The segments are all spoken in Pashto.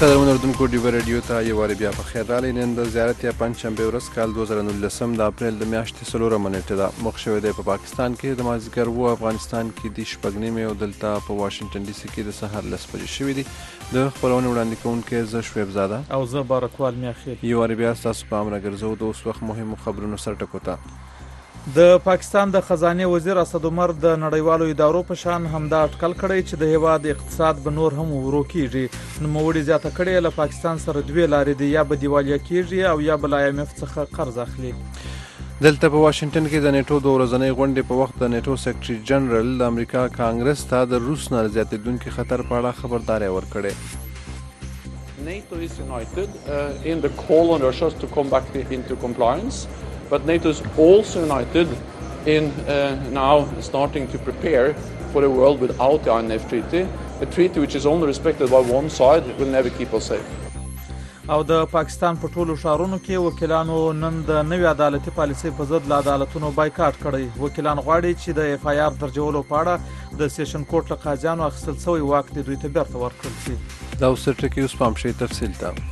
قدرمن اردوونکو ډیو رادیو ته یو وار بیا په خیر راغلی. نن د زیارت یا پنجشنبه ورځ کال 2019 د اپریل د میاشتې 4 نیټه ده. مخ شوی دی په پاکستان کې د مازدیګر و، افغانستان کې د شپږ نیمې او دلته په واشنگټن ډي سي کې د سهار 10 بجې شوي دي. د خپرونې وړاندې کوونکی زه شعیب زاده او زه بارکوال میاخیل. یو وار بیا ستاسو په امر ګرځو د اوس وخت مهمو خبرونو سر ټکو ته. د پاکستان د خزانه وزیر اسد عمر د نړیوالو ادارو په شان همدا اټکل کړی چې د هیواد اقتصاد به نور هم ورو کیږي. نوموړي زیاته کړې له پاکستان سره دوه لارې دي، یا به دیوالیا کیږي او یا به IMF څخه قرض اخلي. دلته په واشنگټن کې د نیټو د ورځنۍ غونډې په وخت د نیټو سیکرټري جنرال د امریکا کانګرس ته د روس نه زیاتېدونکي خطر په اړه خبرداري ورکړې. NATO is united in the call on Russia to come back into compliance. But NATO is also united in now starting to prepare for a world without the INF Treaty. A treaty which is only respected by one side will never keep us safe. او د پاکستان په ټولو ښارونو کې وکیلانو نن د نوې عدالتي پالیسۍ په ضد له عدالتونو بایکاټ کړی. وکیلان غواړي چې د FIR درجولو په اړه د سیشن کورټ له قاضیانو اخیستل شوی واک د دوی ته بیرته ورکړل شي. دا اوس ټکی اوس پام شي تفصیل ته.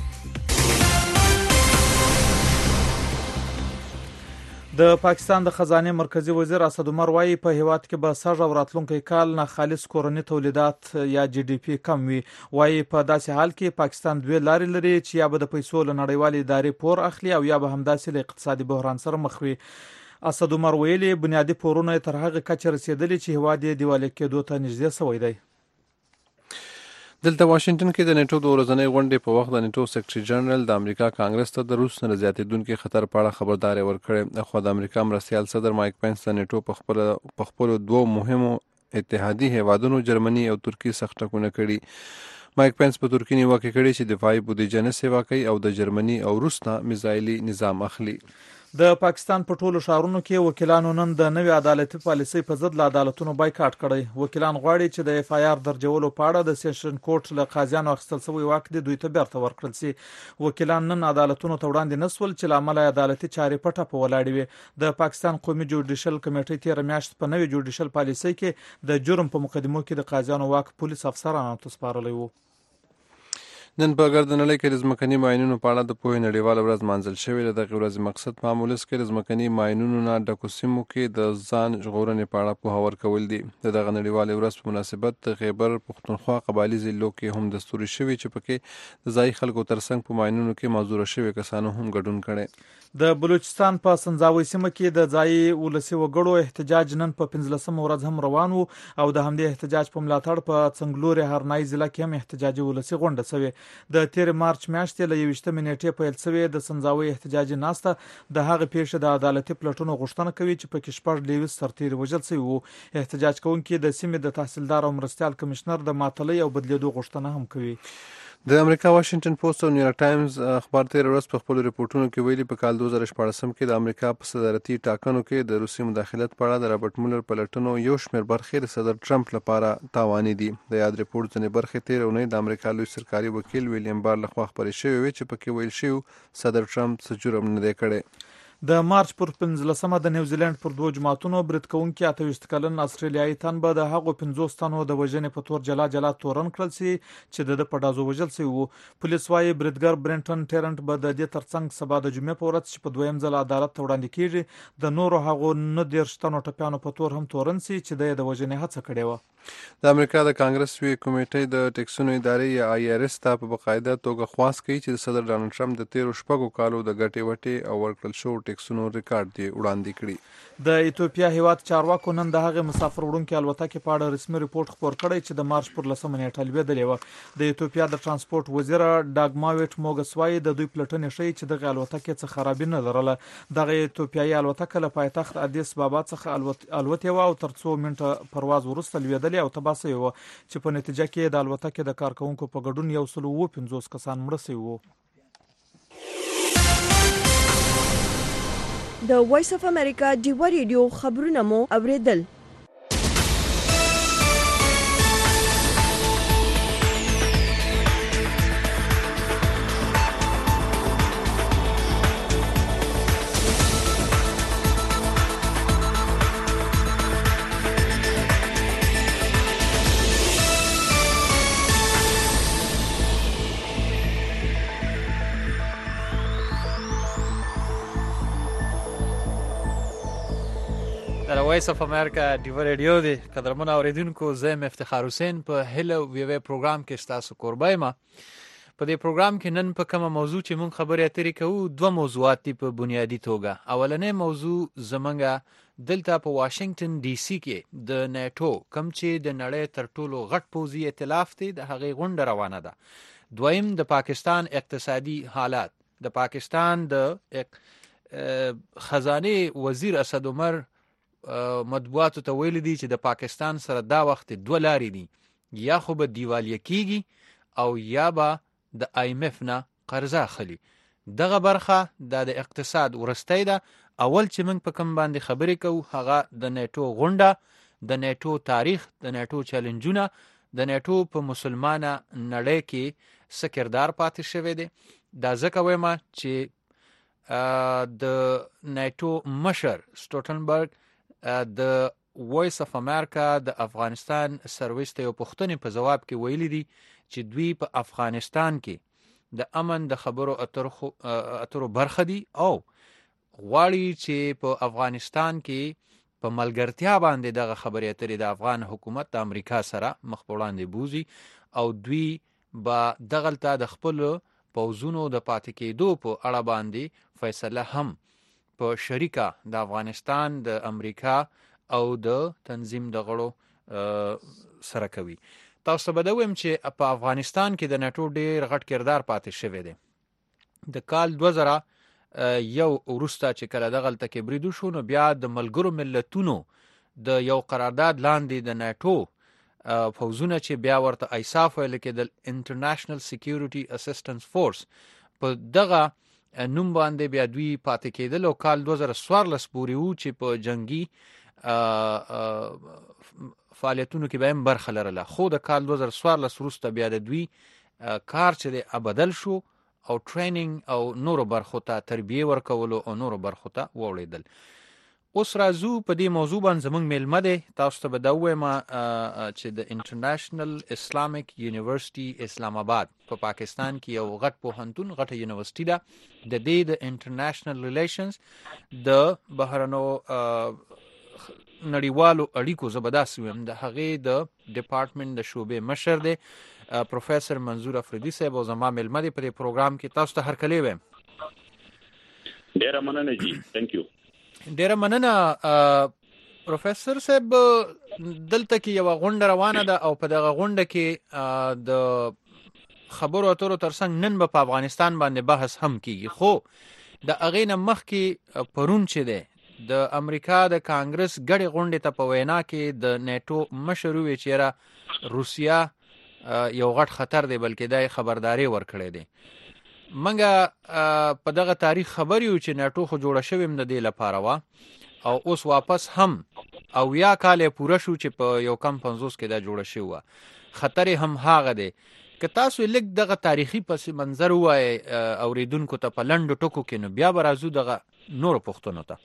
د پاکستان د خزانه مرکزی وزیر اسد عمر وايي په هیواد کې به سږ او راتلونکي کال نه خالص کورنی تولیدات یا GDP کم وي. وايي په داسې حال کې پاکستان دوه لارې لري چې یا به د پیسو له نړیوالې ادارې پور اخلي او یا به همداسې له اقتصادي بحران سره مخ وي. اسد عمر ویلي بنیادی پورونه تر هغه کچه رسیدلي چې هیواد یې دیوالیه کېدو ته نږدې شوی دی. دلته واشنگټن کې د نیټو د ورځنۍ غونډې په وخت د نیټو سیکرټري جنرال د امریکا کانګرس ته د روس نه زیاتېدونکي خطر په اړه خبرداري ورکړې. خو د امریکا مرستیال صدر مایک پینس د نیټو په خپلو دوه مهمو اتحادي هیوادونو جرمني او ترکیې سخت ټکونه کړي. مایک پینس په ترکیې نیوکه کړې چې دفاعي بودیجه نه سیوا کوي او د جرمني او روس نه میزایلي نظام اخلي. د پاکستان په ټولو ښارونو کې وکیلانو نن د نوې عدالتي پالیسۍ په ضد له عدالتونو بایکاټ کړی. وکیلان غواړي چې د FIR درجولو په اړه د سیشن کورټ له قاضیانو اخیستل شوی واک د دوی ته بیرته ورکړل شي. وکیلان نن عدالتونو ته وړاندې نسول چې له امله عدالتي چارې پټه په ولاړې وي. د پاکستان قومي جوډیشل کمیټې تېره میاشت په نوې جوډیشل پالیسۍ کې د جرم په مقدمو کې د قاضیانو واک پولیس افسرانو ته سپارلی و. نن په ګرد نړۍ کې د ځمکني ماینونو په اړه د پوهې نړیواله ورځ مانځل شوې. د دغې ورځې مقصد په عام ولس کې د ځمکني ماینونو نه ډکو سیمو کې د ځان ژغورنې په اړه پوهه ورکول دي. د دغه نړیوالې ورځ په مناسبت د خیبر پښتونخوا قبایلي ضلعو کې هم دستوري شوي چې پکې د ځایي خلکو ترڅنګ په ماینونو کې معذوره شوي کسانو هم ګډون کړی. د بلوچستان په سنځاوي سیمه کې د ځایي ولسي وګړو احتجاج نن په 15مه ورځ هم روان وو او د همدې احتجاج په ملاتړ په څنګلوري هرنای ضلع کې هم احتجاجي ولسي غونډه شوې. د 13 مارچ میاشتې له 21 نیټې پیل شوې د سنځاوي احتجاجي ناسته د هغه پیښې د عدالتي پلټونو غوښتنه کوي چې په کې شپږ لیویس سرتیري وژل شوي وو. احتجاج کوونکي د سیمې د تحصیلدار او مرستیال کمشنر د معطلۍ او بدلیدو غوښتنه هم کوي. د امریکا واشنگټن پوسټ او نیویارک ټایمز اخبار تیر ورځ په خپل ریپورتونو کې ویلي په کال 2014 کې د امریکا په صدارتي ټاکنو کې د روسي مداخلت په اړه د رابرټ مولر پلټنو یو شمېر برخې د صدر ټرمپ لپاره تاواني دي. د یاد ریپورت ځینې برخې تیر اونۍ د امریکا لوی سرکاري وکیل ویلیام بار لخوا خپرې شوې وې چې پکې ویل شوی صدر ټرمپ څه جرم نه دی کړی. د مارچ پر 15مه د نیوزیلند پر دوه جماعتونو برید کوونکي 28 کلن استرالیایي تن به د هغو 50 تنو د وژنې په تور جلا جلا تورن کړل شي چې د په ډازو وژل شوي وو. پولیس وايي بریدګر برنټن ټیرنټ به د دې ترڅنګ سبا د جمعې په ورځ چې په دویم ځل عدالت ته وړاندې کیږي د نورو هغو 19 تنو ټپیانو په تور هم تورن شي چې د وژنې هڅه کړې و. د امریکا د کانګرس وی کمیټې د ټیکسونو ادارې یا IRS ته په باقاعده توګه خواست کوي چې د صدر ډانلډ ټرمپ د 13 کالو د ګټې وټې او ورکړل شوو ټیکسونو ریکارډ دی وړاندې کړي. د ایتوپیا هیواد چارواکو نن د هغې مسافر وړونکي الوتکې په اړه رسمي ریپورت خپور کړی چې د مارچ پر 10 نیټه لوېدلې وه. د ایتوپیا د ترانسپورت وزیر ډاګماویټ موګس وايي د دوی پلټنې ښیي چې دغه الوتکې څه خرابي نه لرله. دغه ایتوپیایي الوتکه له پایتخت ادیس بابا څخه الوتې وه او تر 2 منټه پرواز وروسته لوېدلې او تباه شوې وه چې په نتیجه کې د الوتکې د کارکوونکو په ګډون 150 کسان مړه شوي وو. د وایس اف امریکا ډیو ریډیو خبرونه مو اوریدل. وایس اف امریکا ډیو ریډیو دی قدرمن اوریدونکو زه افتخار حسین په هلو وی وی پروګرام کې تاسو قربای ما په دې پروګرام کې نن په کومه موضوع چې مونږ خبرې اترې کوو دوه موضوعات دي په بنیادی توګه. اولنې موضوع زمونږ دلته په واشنگټن ډي سي کې د نیټو کوم چې د نړۍ تر ټولو غټ پوځي ائتلاف دی د هغې غونډه روانه ده. دویم د پاکستان اقتصادي حالات. د پاکستان د خزانه وزیر اسد عمر مطبوعاتو ته ویل دي چې د پاکستان سره دا وخت دوه لارې دي، یا خو به دیوالیه کیږي او یا به د IMF نه قرضه اخلي. دغه برخه د اقتصاد ورستۍ ده. اول چې موږ په کوم باندې خبرې کوو هغه د نیټو غونډه، د نیټو تاریخ، د نیټو چیلنجونه، د نیټو په مسلمانه نړۍ کې څه کردار پاتې شوی دی. دا ځکه وایم چې د نیټو مشر سټولټنبرګ د وایس اف امریکا د افغانستان سرویس ته یو پوښتنې په جواب کې ویلي دي چې دوی په افغانستان کې د امن د خبرو اترو برخه دي او غواړي چې په افغانستان کې په ملګرتیا باندې دغه خبرې اترې د افغان حکومت د امریکا سره مخ په وړاندې بوزي او دوی به دغلته د خپل پوځونو د پاتې کېدو په اړه باندې فیصله هم په شریکه د افغانستان د امریکا او د تنظیم د غړو سره کوي. تاسو به دا ویم چې په افغانستان کې د نیټو ډیر غټ کردار پاتې شوی دی. د کال 2001 وروسته چې کله دغلته کې بریدو شو نو بیا د ملګرو ملتونو د یو قرارداد لاندې د نیټو پوځونه چې بیا ورته ایساف ویل کېدل، انټرنیشنل سکیورټي اسسټنس فورس، په دغه نوم باندې بیا دوی پاتې کېدل او کال 2014 پورې وو چې په جنگي فعالیتونو کې به هم برخه لرله. خو د کال 2014 وروسته بیا د دوی کار چې دی بدل شو او ټریننګ او نورو برخو ته تربیه ورکولو او نورو برخو ته ووړېدل. اوس راځو په دې موضوع باندې زموږ میلمه دی. تاسو ته به دا ووایم چې د انټرنیشنل اسلامیک یونیورسټي اسلام آباد په پاکستان کې یو غټ پوهنتون، غټه یونیورسټي ده. د دې د انټرنیشنل ریلیشنز د بهرنو نړیوالو اړیکو زبردست ویم د هغې د ډپارټمنټ د شعبې مشر دی پروفیسور منظور افریدي صاحب او زما میلمه دی په دې پروګرام کې. تاسو ته هرکلی وایم. ډیره مننه جی، ثانک یو. ډیره مننه پروفیسور صاحب. دلته کې یو غونډه روانه ده او په دغه غونډه کې د خبرو اترو ترڅنګ نن په افغانستان باندې بحث هم کیږي. خو د هغې نه مخکې پرون چې دی د امریکا د کانګرس ګډې غونډې ته په وینا کې د نیټو مشر وویل چې روسیا یو غټ خطر دی، بلکې دا خبرداري ورکړې دی. منګه په دغه تاریخ خبر یو چې نیټو خو جوړه شوې د دې لپاره وا او اوس واپس هم او یا کال پوره شو چې په یو کم 50 کې دا جوړه شوه. خطر هم هاغه دی. که تاسو لږ دغه تاریخي پس منظر وای اوریدونکو ته په لنډو ټکو کې نو بیا به راځو دغه نورو پوښتنو ته.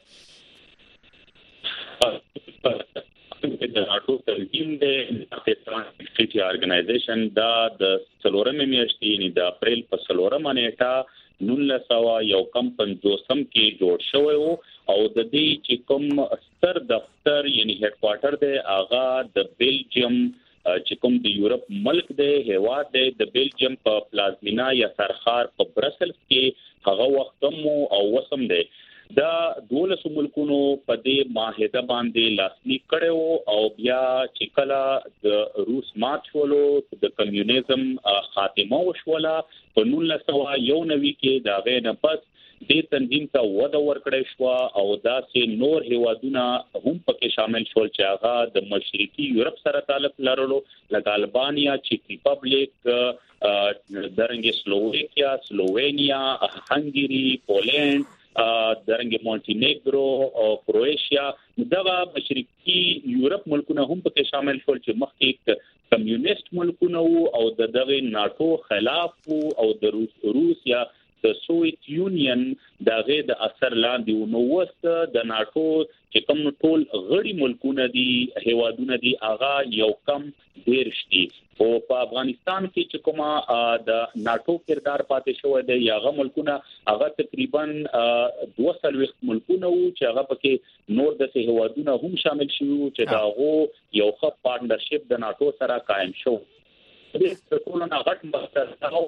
د ناټو تنظیم د افغانستان ارګنایزیشن دا د څلورمې میاشتې یعنی د اپریل په څلورمه نیټه 1950 کې جوړ شوی وو او د دې چې کوم ستر دفتر یعنی هډ کوارټر دی هغه د بیلجیم چې کوم د یورپ ملک دی هیواد دی د بیلجیم په پلازمینا یا سرخار په برسلز کې هغه وخت او وسم دی. دا 12 ملکونو په دې معاهده باندې لاسلیک کړو او بیا چې کله د روس مات شولو د کمیونیزم خاتمه وشوله په 1991 کې دا غي نه پس د تنظیم ته وده ورکړې شو او دا سه نور هیوادونه هم پکې شامل شول چې هغه د مشرقي یورپ سره تعلق لرلو لکه البانیا، چیک ریپبلیک، درنګ سلوواکیا، سلووینیا، هنګری، پولند، درنګ مونټینیګرو او کروشیا. دغه مشرقي یورپ ملکونه هم پکې شامل شول چې مخکې کمیونیست ملکونه او دغه ناتو خلاف او د روس یا د سوویت یونین د غې د اثر لاندې نو وست د ناتو چې کوم ټول غړي ملکونه دي هیوادونه دي هغه یو کم ډیر شتي او په افغانستان کې چې کومه د ناتو کردار پاتې شوی دی هغه ملکونه هغه تقریبا 200 ملکونه وو چې هغه پکې نور د هیوادونه هم شامل شوي چې داغو یو ښه پارتنرشپ د ناتو سره قائم شو د ټولو نه غټ مقصد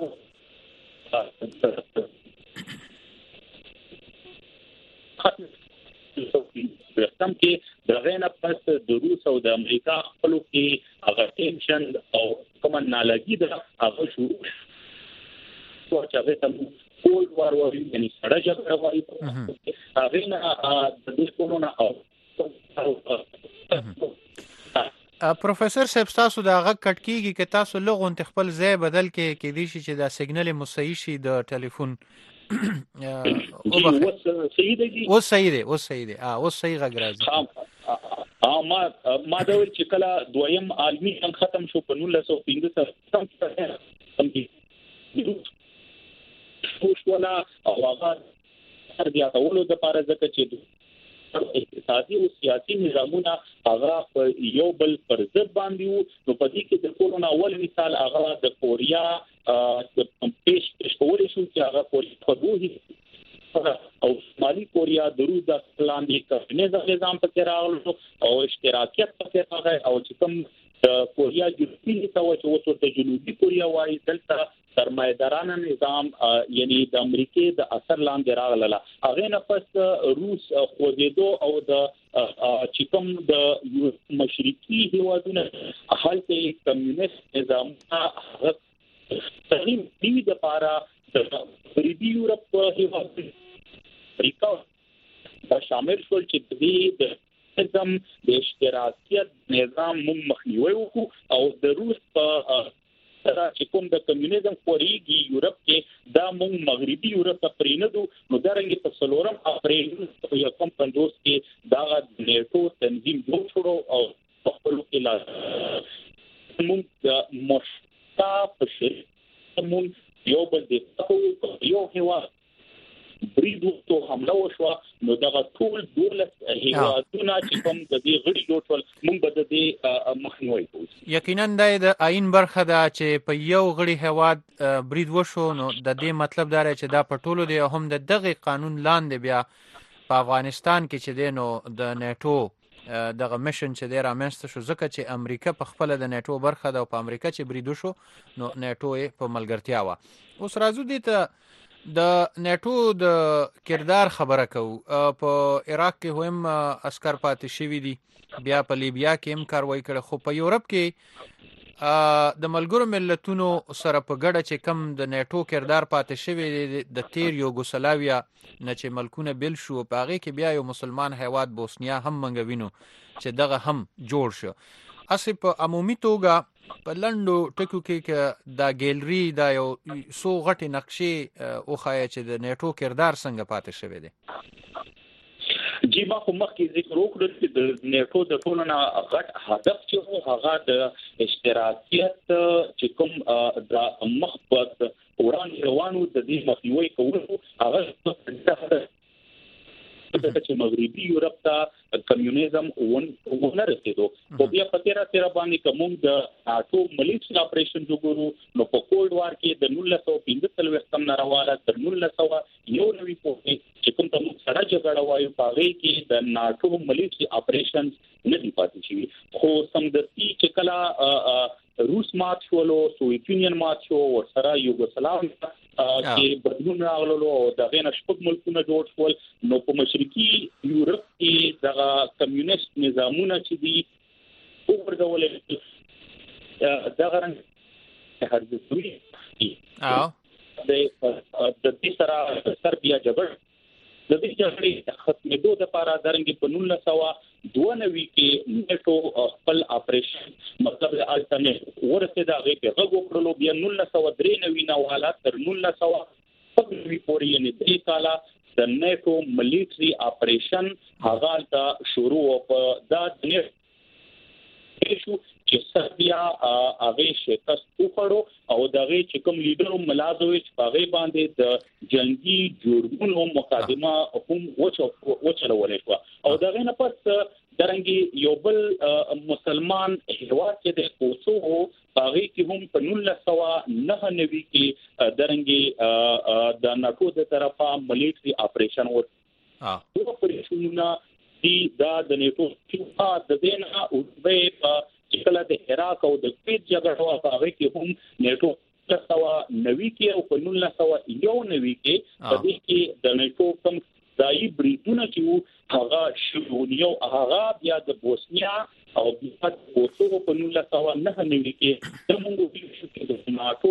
سم کې د غینه پس د روس او د امریکا خپلو کې هغه ټینشن او کوم نالاګي د هغه شروع شو چې هغه تم کول وروي یعنی سړه جګړه وایي هغه نه د دې کومه پروفیسور صاحب تاسو دا غږ کټ کیږي چې تاسو لغون خپل ځای بدل کې دي چې دا سیګنل مصحیح شي د ټلیفون او صحیح دی او صحیح دی غږ راځي ما دا ویل چې کله دویم عالمي جنگ ختم شو په 1915 ولا او هغه تر بیا کولو د پاره ځکه چې اقتصادي او سیاسي نظامونه هغه په یو بل پر ضد باندې وو نو په دې کې د کورونه اول مثال هغه د کوریا د پیش کولې شو چې هغه کوریا په دوه او شمالي کوریا د روس د لاندې کمونیزم نظام په راغلو او اشتراکیت په راغی او چې کوم کوریا جنوبي چې وڅ د جنوبي کوریا وايي دلته سرمایدارانه نظام یعنی د امریکای د اثر لاندې راغله هغه نه پس روس خوځېدو او د چې کوم د مشرقي هیوادونو حالت کمیونست نظام هغه تقریبا د لپاره د غربي یورپ هیواد امریکا دا شامل شول چې د نظام د اشتراکیت نظام مخنیوي وکړو او د روس په سره چې کوم د کمیونیزم خوريږي یورپ کې دا موږ مغربي یورپ ته پرېندو نو درنګ په سلورم اپریل په یوم 50 کې دا د نیټو تنظیم جوړ شو او په خپل کې لا موږ د مشتاق شي موږ یو بل د یو هوا بریدو ته حمله وشو نو دا ټول دولت هیوادونه چې کوم د دې غړي جوړول موږ به د دې مخنیوي کوو یقینا د آئین برخه دا چې په یو غړي هیواد برید وشو نو د دې مطلب دا چې دا په ټولو دی هم د دغه قانون لاندې بیا په افغانستان کې چې دی نو د نیټو دغه میشن چې دی رامنځته شو ځکه چې امریکا په خپل د نیټو برخه ده او په امریکا چې برید وشو نو نیټو په ملګرتیا و اوس راځو دي ته د نیټو د کردار خبره کوو په عراق کې هم عسكر پاتې شوي دي بیا په لیبیا کې هم کاروایی کړه خو په یورپ کې د ملګرو ملتونو سره په ګډه چې کم د نیټو کردار پاتې شوی د تیر یوګوسلاویا نه چې ملکونه بل شو په هغه کې بیا یو مسلمان هیواد بوسنیا هم منګوینو چې دغه هم جوړ شو اسی په عمومي توګه په لندو ټکو کې دا ګیلری دا یو سو غټي نقشې او خای چې د نیټو کردار څنګه پاتې شوی دی جی ما کوم کې ذکر وکړ چې د نیټو د ټولو نه غټ هدف چې هغه د اشتراکیت چې کوم د مخبط وړاندې روانو د دې مخنیوي کولو هغه چې مغربي یورپ ته کمیونیزم ونه رسیدو خو بیا په تیرا باندې کوم د ناتو ملیټري اپریشن وګورو نو په کولډ وار کې د 1915 کم نارواله تر 1991 پورې چې کوم تم سره جګړه وایو پاغي کې د ناتو ملیټري اپریشن نه دی پاتې شي خو سمدستي چې کلا روس مات شولو سوویت یونین مات شو ورسره یوګوسلاویا کې بدلون راغلو او د غین شپږ ملکونه جوړ شول نو په مشرقي یورپ کې د کمیونست نظامونه چې دي وګرځول دا غرنګ هرځوي د دې سره سربیا جګړه د دې جګړې ختمېدو لپاره درنګ په 1992 کې نیټو خپل اپریشن مطلب د الټرنیټ ورته دا غي په غو کړلو بیا 1993 نه والا تر 1990 پورې یعنی 3 کاله د نیټو ملیټري اپریشن هغه تا شروع او په دا شو چې سربیا هغه شکست وکړو او دغه چې کوم لیډر ملازویچ هغه باندې د جنگي جوړونو مقدمه هم وچلولې شو او دغه نه پس درنګي یو بل مسلمان هیواد چې د کوسوو هغه کې هم په 1999 کې درنګي د ناتو د طرفه ملیټري اپریشن او اپریشنونه دي د نیټو چې د دینه او چې کله د عراق او د کویت جګړه هغه کې هم نیټو 1990 کې او په 1991 کې د دې کې د نیټو کم دای بریټونه چې هغه شمولیو هغه بیا د بوسنیا او بیا د کوسوو په 1999 کې د مونږ په د ناتو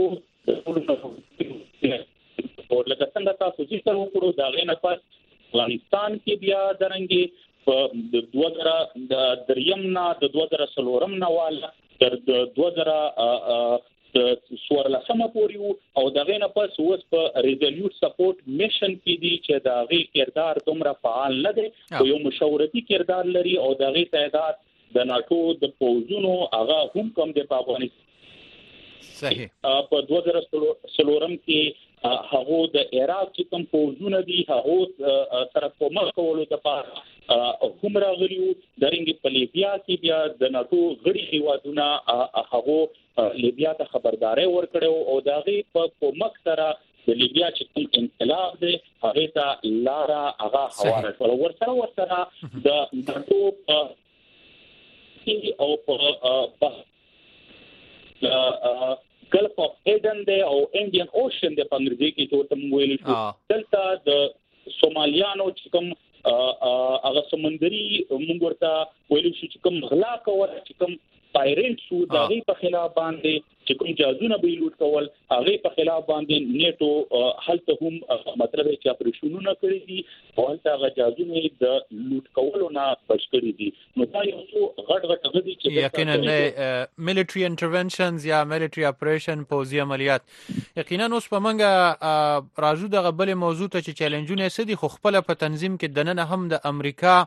او لکه څنګه تاسو چې تر وکړو دا غنه پات افغانستان کې بیا درنګي په 2003 نه د 2003 نه والا تر 2000 سوارلسمه پورې او دغه نه پس اوس په ریزولوټ سپورټ میشن کې دي چې دغه کردار دومره فعال نه دی او یو مشورتي کردار لري او دغه تعداد د ناتو د پوزونو هغه هم کم دی په افغانستان صحیح په 2003 کې هغه د عراق چې کوم پوزونه دي هغه سره کومه کولو د پاره هم راغلیو درنګ په لیبیا کې بیا د ناتو غړي هیوادونه هغه لیبیا ته خبرداري ورکړو او داغه په کومک سره د لیبیا چې کوم انقلاب دی هغه ته لارا هغه حواله ورسره د ناتو او په ګلف اف ایډن دی او انډین اوشن دی په انګریزي کې چې ورته ویل شو دلته د سومالیانو چې کوم هغه سمندري موږ ورته ویل شو چې کوم غلا کول چې کوم پایرنټ شو دغه په خلاف باندې چې کوم جازونه به لوټ کول هغه په خلاف باندې نیټو حالت هم مطلب چې اپریشنونه کړی دي او هغه جازونه د لوټ کولو نه بچ کړی دي نو دا یو څو غټ غدي چې یقینا ملټری انټرونشنز یا ملټری اپریشن پوزي عملیات یقینا اوس په منګه راځو دغه بل موضوع ته چې چیلنجونه سدي خو خپل په تنظیم کې دننه هم د امریکا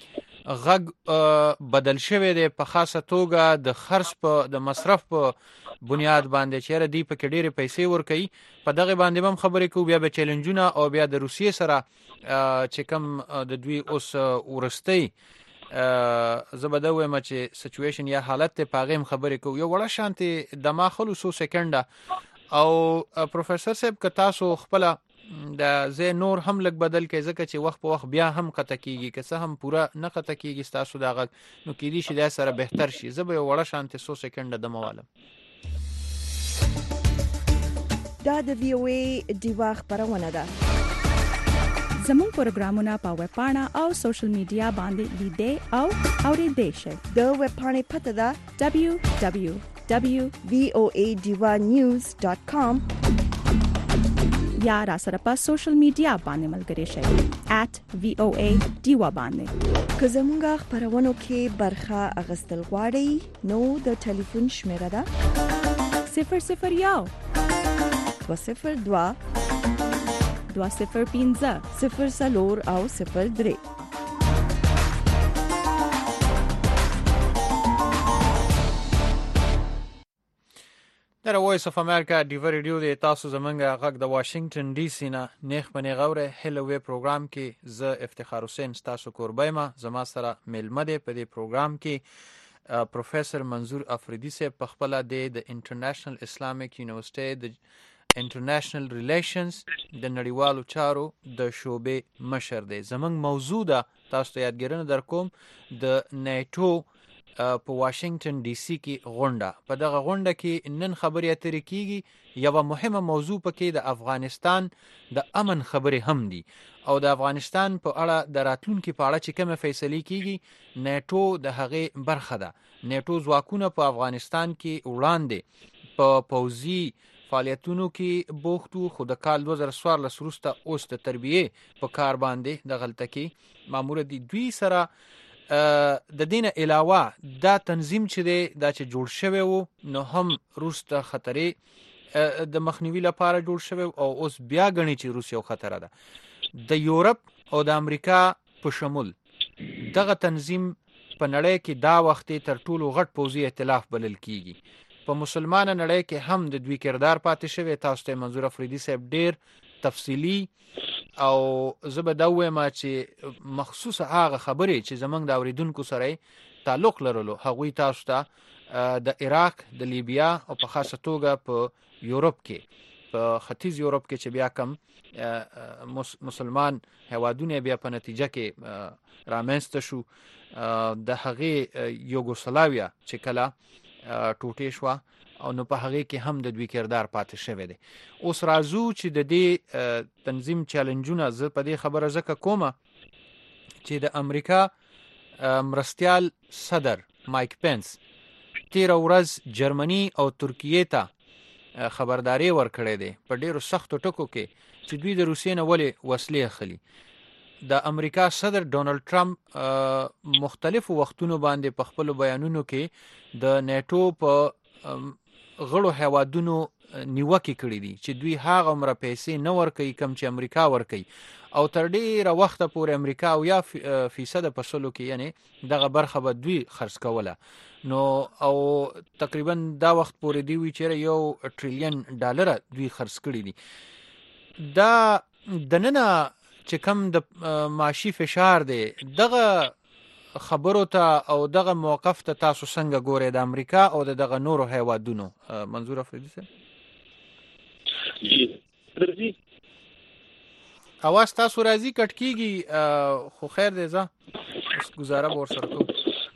غږ بدل شوی دی په خاصه توګه د خرڅ په د مصرف په بنیاد باندې چې ردی په کې ډېرې پیسې ورکړي په دغه باندې هم خبرې کوو بیا به چیلنجونه او بیا د روسیې سره چې کوم د دوی اوس ورستي زبده وایم چې سچويشن یا حالت ته پاغم خبرې کوو یو وړه شانتي د ماخلو سو سکند او پروفیسور صاحب ک تاسو خپل د زه نور هم لګ بدل کې ځکه چې وخت په وخت بیا هم قطه کیږي که څه هم پورا نه قطه کیږي تاسو دا غږ نو کې دي چې دا سره بهتر شي زه به وړه شانتي 100 سکند د موالم دا د وی او ای دیوا خبرونه ده زموږ پروګرامونه په ویب پاڼه او سوشل میډیا باندې لیدئ او اوریدئ شئ د ویب پاڼې پته ده www.voanews.com یا را سره په سوشل میډیا باندې ملګري شئ @voa diva باندې که زموږ خبرونو کې برخه اغستل غواړئ نو د ټلیفون شمیره ده 001 202 205 04 او 03 در وایس اف امریکا دیو ریډیو د تاسو زمونږه غږ د واشنگټن ډي سي نه نیخ پنی غوره هلو وی پروګرام کې ز افتخار حسین تاسو قربایما زما سره ملمه ده په دې پروګرام کې پروفیسور منظور افریدی سے پخپل د انټرنیشنل اسلامیک یونیورسيټي د انټرنیشنل ریلیشنز د نړیوالو چارو د شوبې مشر دی زمونږ موضوع ده تاسو ته یادګرنه درکوم د نیټو په واشنگټن ډي سي کې غونډه په دغه غونډه کې نن خبرې اترې کیږي یو مهمه موضوع پکې د افغانستان د امن خبرې هم دي او د افغانستان په اړه د راتلونکو په اړه چې کومه فیصله کیږي نیټو د هغه برخه ده نیټو ځواکونه په افغانستان کې وړاندې په پوزي فعالیتونو کې بوختو خو د کال 2014 وروسته اوس د تربیه په کار باندې د غلطه کې مامور دي دوی سره د دینه علاوه دا تنظیم چې دی دا چې جوړ شوی وو نو هم روسته خطرې د مخنیوي لپاره جوړ شوی او اوس بیا غني چې روسیا خطر ده د یورپ او د امریکا په شمول دغه تنظیم په نړۍ کې دا وخت تر ټولو غټ پوځي ائتلاف بلل کیږي. په مسلمانه نړۍ کې هم د دوی کردار پاتې شوی. تاسو ته منظور افریدي صاحب ډیر تفصیلی او زه به دا وایم چې مخصوص هغه خبرې چې زمونږ د اوریدونکو سره تعلق لرلو هغوی تاسو ته د عراق، د لیبیا او په خاصه توګه په یورپ کې، په ختیځ یورپ کې چې بیا کم مسلمان هیوادونه بیا په نتیجه کې رامنځته شو، د هغې یوګوسلاویا چې کله ټوټې شوه او نو په هغې کې هم د دوی کردار پاتې شوی دی. اوس راځو چې د دې تنظیم چیلنجونه زه په دې خبره ځکه کومه چې د امریکا مرستیال صدر مایک پنس تیر ورځ جرمني او ترکیې ته خبرداري ورکړې ده په ډیرو سختو ټکو کې چې دوی د روسیې نه ولې وسلې اخلي. د امریکا صدر ډونالد ټرمپ مختلفو وختونو باندې په خپل بیانونو کې د نیټو په غړو هیوادونو نیوکې کړې دي چې دوی هغه عمره پیسې نه ورکوي کم چې امریکا ورکوي او تر ډیره وخته پورې امریکا او یا فیصد په سلو کې یعنی دغه برخه به دوی خرڅ کوله. نو او تقریبا دا وخت پورې دی وی چې $1 ټریلیون دوی خرڅ کړي دي. دا د نن چې کم د معاشي فشار دی دغه خبرو ته او دغه موقف ته تاسو څنګه ګورئ د امریکا او دغه نورو هیوادونو؟ منظور افریدي صاحب. اواز تاسو راځي کټ کیږي خو خیر دی زه اوس گزاره ور سره کوم.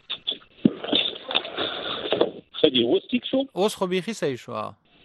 خدي اوس ټیک شو؟ اوس خو بیخي صحیح شو.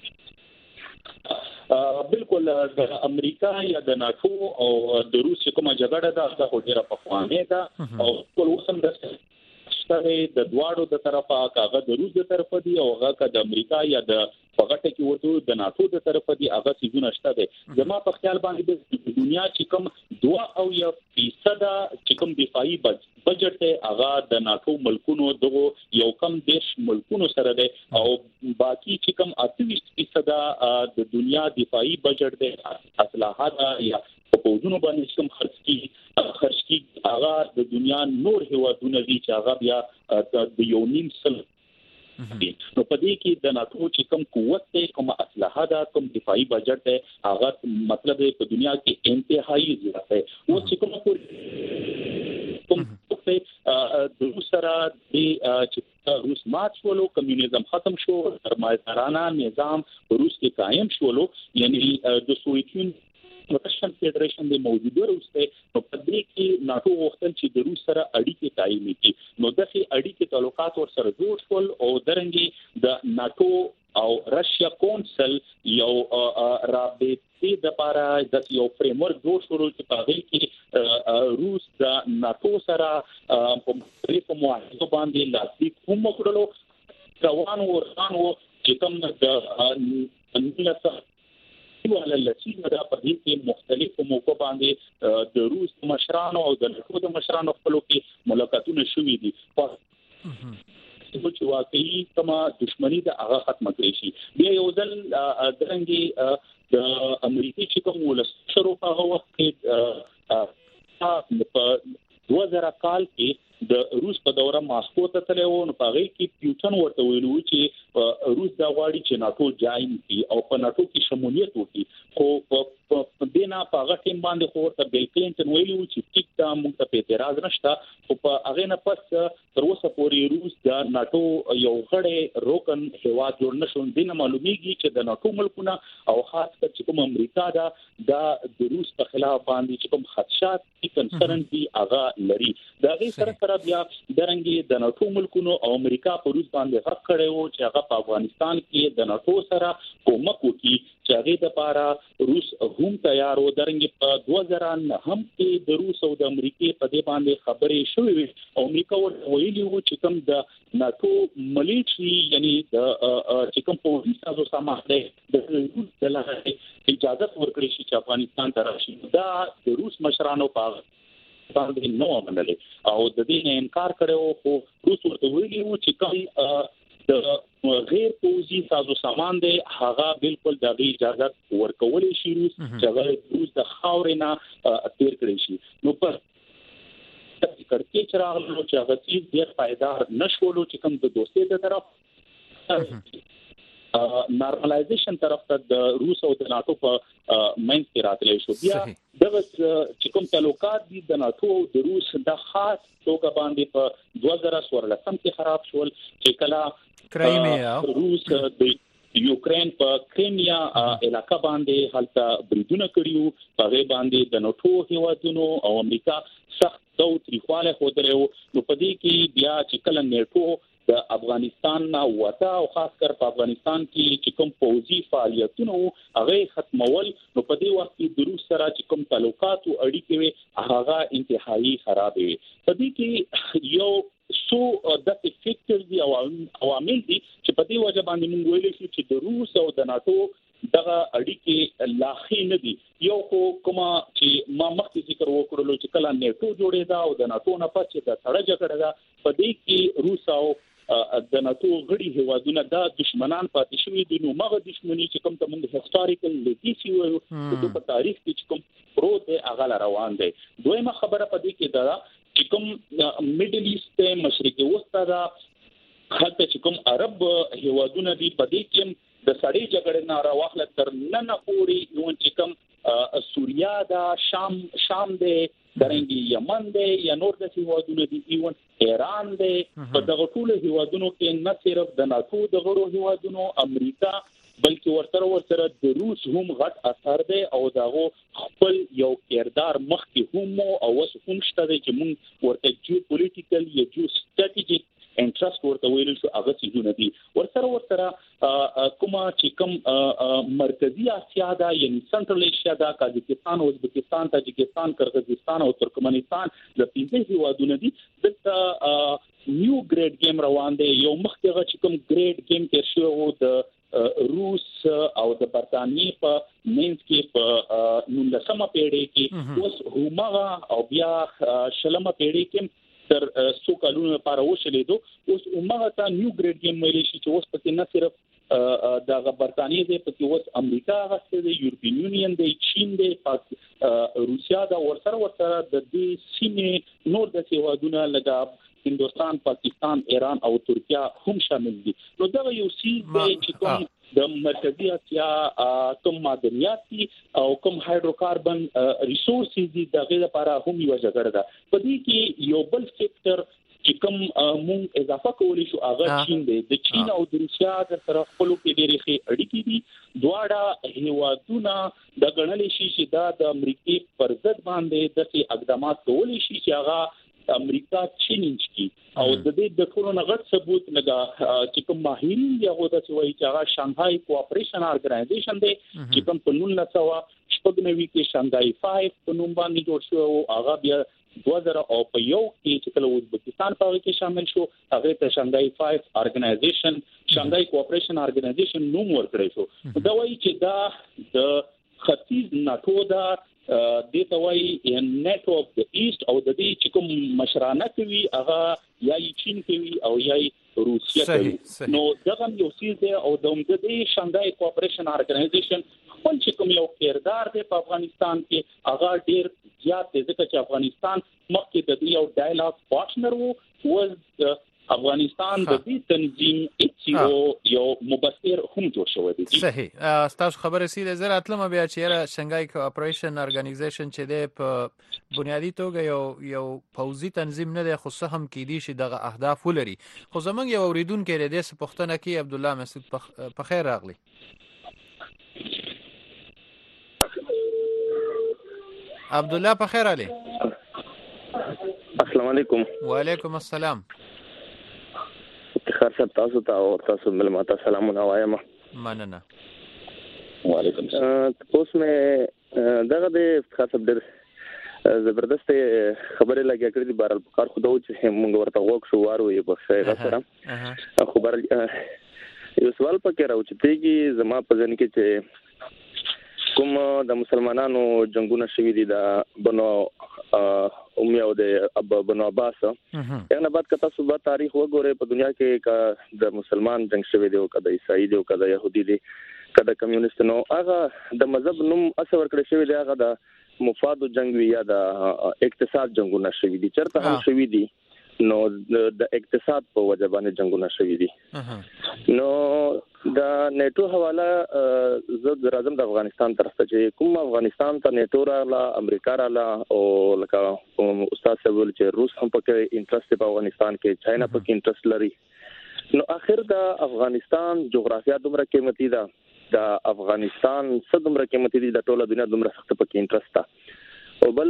بالکل د امریکا یا د ناتو او د روس کومه جګړه ده دا ډیره پخوانه ده او ټول وسم د د دواړو د طرفه کاغه د روس د طرفه دی او هغه د امریکا یا د پغټه کې ورته د ناتو د طرفه دی هغه سيزونه شته دي. زما په خیال باندې د دنیا چې کوم 2% چې کوم دفاعي بجټ ته هغه د ناتو ملکونو دغه یو کم دیش ملکونو سره دی او باقي چې کوم 28% د دنیا دفاعي بجټ دی اصلاحات یا پوزونو باندې کوم خرج کی هغه د دنیا نور هیوادونه دي چې هغه بیا د یو نیم سل نو په دې کې د ناتو چې کوم قوت ته کوم اصلاحات کوم دفاعي بجټ ته هغه مطلب په دنیا کې انتهایی زیات دی. او چې کوم د روس سره د روس مات شولو، کمیونیزم ختم شو، سرمایه‌دارانه نظام روس کې قائم شولو، یعنی د سوویت یونین رشن فدریشن د موجوده روس ته په دې کې ناتو وختل چې د روس سره اړیکې قائم کړي. نو دغه اړیکې تعلقات ور سره جوړ شول او درنګي د ناتو او رشیا کونسل یو رابطه د لپاره د یو فریم ورک جوړ شو چې په دې کې روس د ناتو سره په مختلفو معاهدو باندې لاسلیک هم وکړلو. روانو چې کوم د نلسه ولا لسیمه دا په دې کې مختلفو موقع باندې د روس مشرانو او د ناتو د مشرانو خپلو کې ملاقاتونه شوې دي چې واقعي کومه دښمنی د هغه ختمه کړي شي. بیا یو ځل درنګي د امریکای چې کوم ولسمشر هغه وخت کې په 2000 کال کې د روس په دوره ماسکو ته تللی و. نو په هغې کې پیوټن ورته ویلي و چې روس دا غواړي چې ناتو جاین کړي او په ناتو کې شمولیت وکړي. خو په دې نه په هغه ټیم باندې خو ورته بیل کلینټن ویلي و چې ټیک ده موږ ته په اعتراض نشته. خو په هغې نه پس تر اوسه پورې روس د ناتو یو غړی روکن هیواد جوړ نه شو. دې نه معلومیږي چې د ناتو ملکونه او خاص کر چې کوم امریکا دا د روس په خلاف باندې چې کوم خدشات دي کنسرن دي هغه لري. د هغې سره بیا درنګي د ناتو ملکونو او امریکا په روس باندې حق کړی و چې هغه په افغانستان کې د ناتو سره کومک وکړي چې هغه د لپاره روس هم تیار و. درنګي په 2009 هم کې د روس او د امریکای په دې باندې خبرې شوې او امریکا ویلي و چې کوم د ناتو ملیشي یعنی د چې کوم پولیس تاسو سامان ده د روس د لارې اجازه ورکړي چې افغانستان ته راشي. دا د روس مشرانو په باندې نو منلې او د دې نه انکار کړو. خو روس ورته ویلي و چې کوم د غیر پوزي سازو سامان دی هغه بالکل د اجازه ورکول شي روس چې هغه روس د خاورې نه تیر کړی شي. نو په کړکېچ راغلو چې هغه چیز ډېر پایدار نشولو چې کوم د دوستۍ د طرف نارملایزیشن طرف ته د روس او د ناتو په منځ کې راتلی شو. بیا دغه چې کوم تعلقات دي د ناتو او د روس د خاص توګه باندې په 2014 کې خراب شول چې کله کرایمیا روس د یوکرين په کریمیا علاقہ باندې هلته بریدونه کړیو، په باندې د ناتو هیوادونو او امریکا سخت تاوتریخواله خوده. نو په دې کې بیا چې کله نیټو د افغانستان نه وته او خاص کر په افغانستان کې چې کوم پوځي فعالیتونه هغه ختمول، نو په دې وخت کې د روس سره چې کوم تعلقات او اړیکې وي هغه انتهایی خراب وي. په دې کې یو سو د فیکټر دی او عوامل دي چې په دې وجه باندې موږ ویل شو چې د روس او د ناتو دغه اړیکې لا ښې نه دي. یو کومه چې ما مخکې ذکر وکړلو چې کله نیټو جوړېدا او د ناتو نه پاتې د سړه جګړه ده، په دې کې روس او د ناتو غړي هیوادونه د دشمنان پاتې شوي دي. نو مغه دشمنی چې کوم ته موږ هیستوریکل لیګیسی وایو د په تاریخ کې چې کوم پروت هغه روان دی. دویمه خبره په دې کې دا چې کوم میډل ایست مشرقي وسطا دا حتی چې کوم عرب هیوادونه دي په دې کې د سړی جګړې نه راوخل تر نن پورې نو چې کوم سوریا دا شام دی، درنګي یمن دی یا نور د هیوادونو دي، ایون ایران دی. په دغه ټول هیوادونو کې نه صرف د ناتو د غړو هیوادونو امریکا بلکې ورسره د روس هم غټ اثر دی او داغه خپل یو کردار مخکې هم او اوس هم شته چې موږ ورته جیو پولیټیکل یا جیو سټریټیجیک انټرست ورته ویل شو هغه څه دي. ورسره کومه چې کوم مرکزی اسیا دا یعنی سنټرل ایشیا دا قزاقستان، ازبکستان، تاجکستان، قرغیزستان او ترکمنستان د پنځه هیوادونو دي. دلته نیو ګریډ گیم روان دی. یو مخکې چې کوم ګریډ گیم تیر شو د روس او د برتانیې په منځ کې په 19مه پیړۍ کې اوس همغه او بیا شلمه پیړۍ کې تر څو کلونو لپاره وشلیدو. اوس همغه تا نیو ګریډ گیم ویل شي چې اوس پکې نه صرف د برتانیې دی، پکې اوس امریکا غسته دی، یورپین یونین دی، چین دی، روسیا دا ورسره د دې سیمې نور د هیوادونو لږه هندوستان، پاکستان، ایران او ترکیه هم شامل دي. نو دا یو سیز دی چې کوم د مرکزی اسیا کوم معدنیات دي او کوم هایدروکاربن ریسورسز دي دغه لپاره هم یو جګړه ده. په دې کې یو بل فیکټر چې کوم مونږ اضافه کولی شو هغه چین دی. د چین او د روسیا سره خپل کې ډېرې ښې اړیکې دي. دواړه هیوادونه د غنلې شي چې د امریکای پر ضد باندې د اقدامات کولی شي چې هغه امریکا چیلنج کی او د دې د ټولو نغټ ثبوت لگا چې کوم ماهرین دی هغه د سوي چې هغه شانګهای کوآپریشن ارګنایزیشن دی چې کوم په 1990 کې شانګهای 5 په نوم باندې جوړ شو او هغه بیا 2000 او په یو کې چې کله ازبکستان په کې شامل شو هغه ته شانګهای 5 ارګنایزیشن شانګهای کوآپریشن ارګنایزیشن نوم ورکړی شو. دا وایي چې دا د ختیځ ناتو دا د توای نیټ اف د ایست او د دې چې کوم مشرانه کوي هغه یا چین کوي او یا روسیا کوي. نو دغه یو سیز دی او د دې شانګهای کوآپریشن ارګنایزیشن خپل چې کوم یو کردار دی په افغانستان کې هغه ډیر زیات دی ځکه چې افغانستان مخکې د یو ډایلاګ پارټنر وو افغانستان د دې تنظیم یو مبصر هم جوړ شوی دی. صحیح. تاسو خبره سي د زراعت لمه بیا چې شنګای کوآپریشن ارګنایزیشن چې د په بنیادی توګه یو پوځي تنظیم نه دی خو څه هم کېدی شي دغه اهداف ولري. خو زمونږ یو اوریدونکو لري د پښتنه کې عبد الله مسعود په خیر راغلی. عبد الله په خیر علي. السلام علیکم. وعلیکم السلام. خیر صاحب تاسو ته او تاسو ملمات سلامونه وایم. مننه. وعلیکم السلام. اوس مې دغه د خاص ډېر زبردست خبره لګیا کړې دي بهر کار خو دا و چې موږ ورته وښ شو وارو یې په شی سره خبر یو سوال پکې راوچتېږي زما په ځین کې چې کوم د مسلمانانو جنگونه شوي دي د بنو امیه او د بنو عباس یعنی نه بعد کته صبح تاریخ وګوره په دنیا کې کا د مسلمان جنگ شوی دی او کده عیسائی دی او کده يهودي دی کده کمیونست نو هغه د مذهب نوم اثر کړی شوی دی هغه د مفاد جنگ وی یا د اقتصاد جنگونه شوي دي چرته هم شوي دي نو د اقتصاد په وجه باندې جنگونه شوي دي نو د نیټو حواله زه راځم د افغانستان طرف ته چې کوم افغانستان ته نیټو راغله امریکا راغله او لکه استاد صاحب چې روس هم پکې انټرست په افغانستان کې چاینا پکې انټرست لري نو اخر د افغانستان جغرافیا دومره قیمتي ده د افغانستان څه دومره قیمتي دي د ټوله دنیا دومره سخت پکې انټرست ده او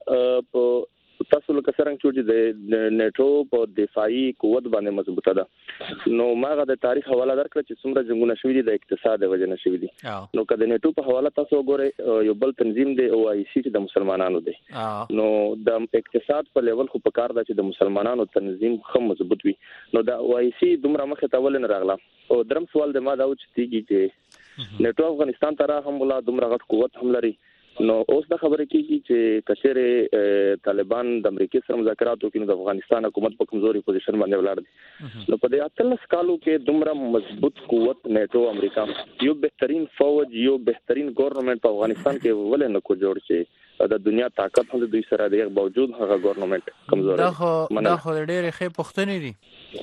بل تاسو لکه څنګه چې د نیټو په دفاعي قوت باندې مضبوطه ده نو ماغه د تاریخ حواله درکړه چې څومره جنگونه شوي دي د اقتصاد وجه نه شوي دي نو کله نیټو په حواله تاسو وګورئ یو بل تنظیم دی او آی سی چې د مسلمانانو دی نو د اقتصاد په لیول خو په کار ده چې د مسلمانانو تنظیم خو مضبوط وي نو د آی سی دومره مخه تاول نه راغله او درم سوال د ما دا و چې تیږي چې نیټو افغانستان ته هم ولا دومره غټ قوت هم لري نو اوس د خبرې کیږي چې کچېره طالبان د امریکای سره مذاکرات وکړي د افغانستان حکومت په کمزوري پوزیشن باندې ولاړ دي نو په دې 13 کالو کې دومره مضبوط قوت نیټو امریکا یو بهترین فوج یو بهترین ګورنمنت په افغانستان کې ولې نه کو جوړ شي د دنیا طاقت هم د دوی سره دی باوجود هغه ګورنمنت کمزور دا خو ډېر ښه پښتنې دي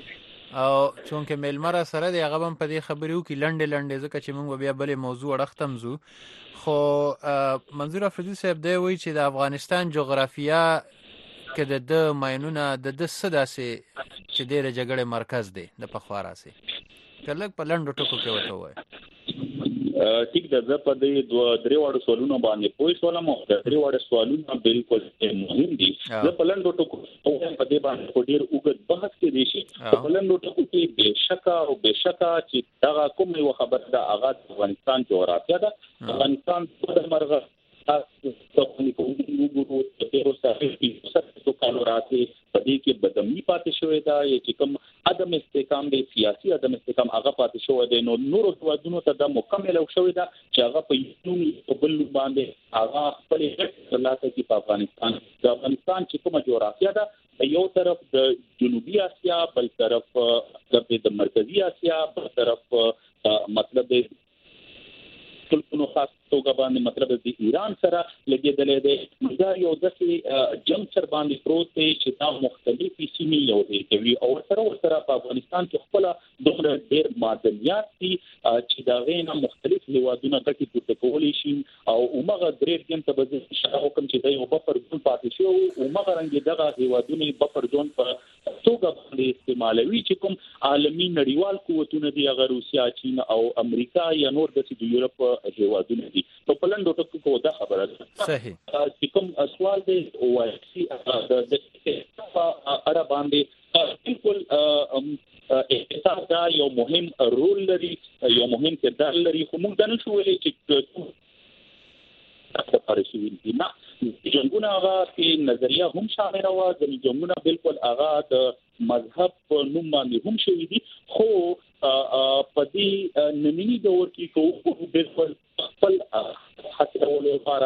او چونکه میلمره سره دی هغه هم په دې خبرې وکړي لنډې ځکه چې موږ بیا بلې موضوع اړختم زو خو منظور افریدي صاحب دی وایي چې د افغانستان جغرافیا کې د ماینونه د سداسې چې ډېر جګړې مرکز دی د پخوا راسي کله په لنډو ټکو کې وته وایي ټیک ده په دې درې واړو سوالونو باندې پوه شولم او د درې واړو سوالونو بالکل مهم دي زه په لنډو ټکو په دې باندې په ډېر اوږد بحث کې دي شي په لنډو ټکو کې بشکا چې دا کوم یو خبره ده هغه افغانستان جغرافیا ده افغانستان په مرغه تاسو په وګورئ چې تاسو سره کالو راځي په دې کې بدامني پاتې شوې ده چې کوم عدم استحکام دی سیاسي عدم استحکام هغه پاتې شوې ده نو نور هیوادونو ته د مکمل او شوې ده چې هغه په یو بل باندې هغه خپل خلاصه کې په افغانستان د افغانستان چې کومه جغرافیا ده یو طرف د جنوبي اسیا بل طرف د مرکزی اسیا بل طرف مطلب ټولو خاص توګه باندې مطلب د ایران سره لګیدلې ده دا یو داسې جنگ سر باندې پروت دی چې دا مختلفي سیمې یو دي کوي او سره په افغانستان کې خپل دومره ډېر معدنیات دي چې دا غینه مختلف هیوادونه ګټي پورته کولی شي او عمره درې ټیم ته به حکم چې دا یو بفر ځون پاتې شو او عمره رنګ دغه هیوادونه بفر ځون په توګه باندې استعمالوي چې کوم عالمي نړیوال قوتونه دي هغه روسیا چین او امریکا یا نور د یورپ هیوادونه دي په پلندو ټکو کو دا خبره ده صحیح چې کوم سوال دی او آی سی د عرب باندې بالکل اقتصاد دا یو مهم رول لري یو مهم کردار لري خو موږ د نشو ویلې چې پارشي دي نه جنګونه هغه کې نظریه هم شامل و د جنګونه بالکل هغه د مذهب په نوم باندې هم شوی دي خو په دې نننی دور کې کوم بالکل خپل حاصلولو لپاره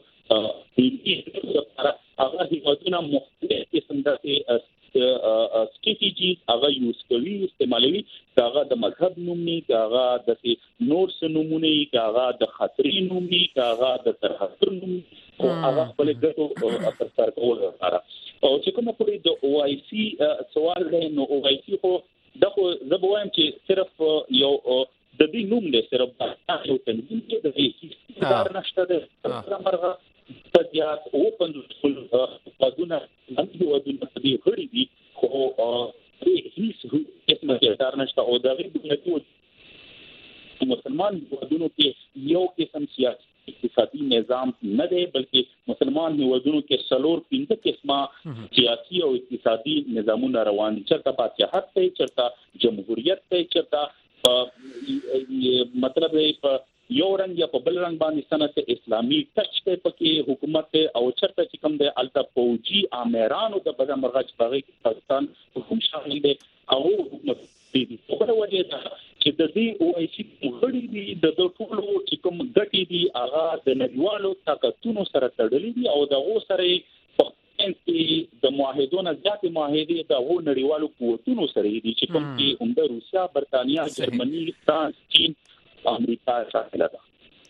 هغه هیوادونه مختلف قسم د ستراتیجی هغه یوز کوي استعمالوي هغه د مذهب نومي هغه د نور سنومونی هغه د خطرې نومي هغه د ترهګر نومي او هغه خپل ګټو اثر سره کول لپاره او چې کومه پوری د او آی سی سوال دی نو او آی سی خو دغه زبوایم چې صرف یو د دې نوم له صرف یو تنظیم کې د هیڅ کار نشته ده مرغه تدیات او پندول وادونه ودونه دې غړي دي خو هیڅ قسمه کار نشته او دا غوښتنه مسلمان ودونو کې یو قسم سیاسي اقتصادي نظام نه دی بلکې مسلمان هیوادونو کې څلور پنځه قسمه سیاسي او اقتصادي نظامونه روان دي چرته پاتحت ته چرته جمهوریت ته چرته مطلب په یو رنګ یا په بل رنګ باندې سنت اسلامي ټچ ته پکې حکومت او چرته چې کوم د الته فوجي امیرانو د بدن مرغج باغی پاکستان حکومت شامل دي او حکومت دي په وجه دا چې د دې او آی سی غړي دي د ټولو چې کوم ګټي دي هغه د نړیوالو طاقتونو سره تړلي دي او دغه سره د معاهدونو ذات معاهده د هغو نړیوالو قوتونو سره دي چې کوم کې روسیا برتانیا جرمني فرانس چین امریکا شامل ده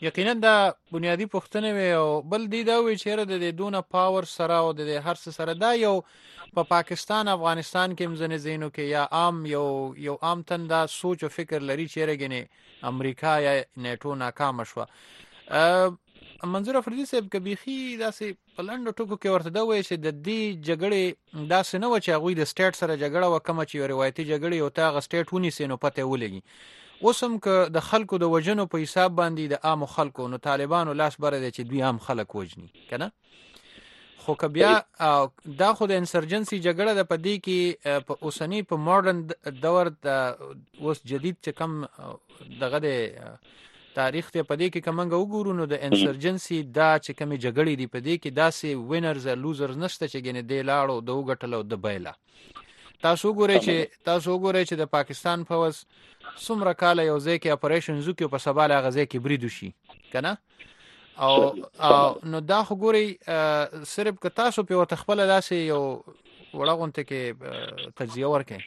یقینا دا بنیادی پوښتنه وي او بل دی دا وي چې د دې دونه پاور سره او د هر څه سره دا یو په پاکستان افغانستان کې مزنه زینو کې یا عام یو عام تن دا سوچ او فکر لري چې رګنه امریکا یا نیټو ناکام شو. منظور افریدي صاحب کبيخي داسې پلانډ ټکو کې ورته دا وایي چې د دې جګړې داسې نه و چې هغه د سټیټ سره جګړه وکړه چې یو روایتي جګړه یو تاغه سټیټ ونیسي نو پته ولګي. اوسم که د خلکو د وجنو په حساب باندې د عام خلکو نو طالبانو لاس بره دي چې دوی عام خلک وجني کنه. خو که بیا دا خو د انسرجنسي جګړه د پدې کې په اوسنی په ماډرن دور د اوس جدید چې کم دغه د تاریخ ته پدې کې کومنګ وګورو نو د انسرجنسي دا چې کوم جګړې دی پدې کې داسې وینرز او لوزرز نشته چې ګنې دی لاړو د وګټلو د بیلا. تاسو وګورئ چې د پاکستان فوج څومره کال یو ځای کې اپریشن زوکي په سباله غزې کې بریدو شي کنه او نو دا خو ګوري صرف که تاسو په وتخپل داسې یو وړغونته کې تجزیه ورکې.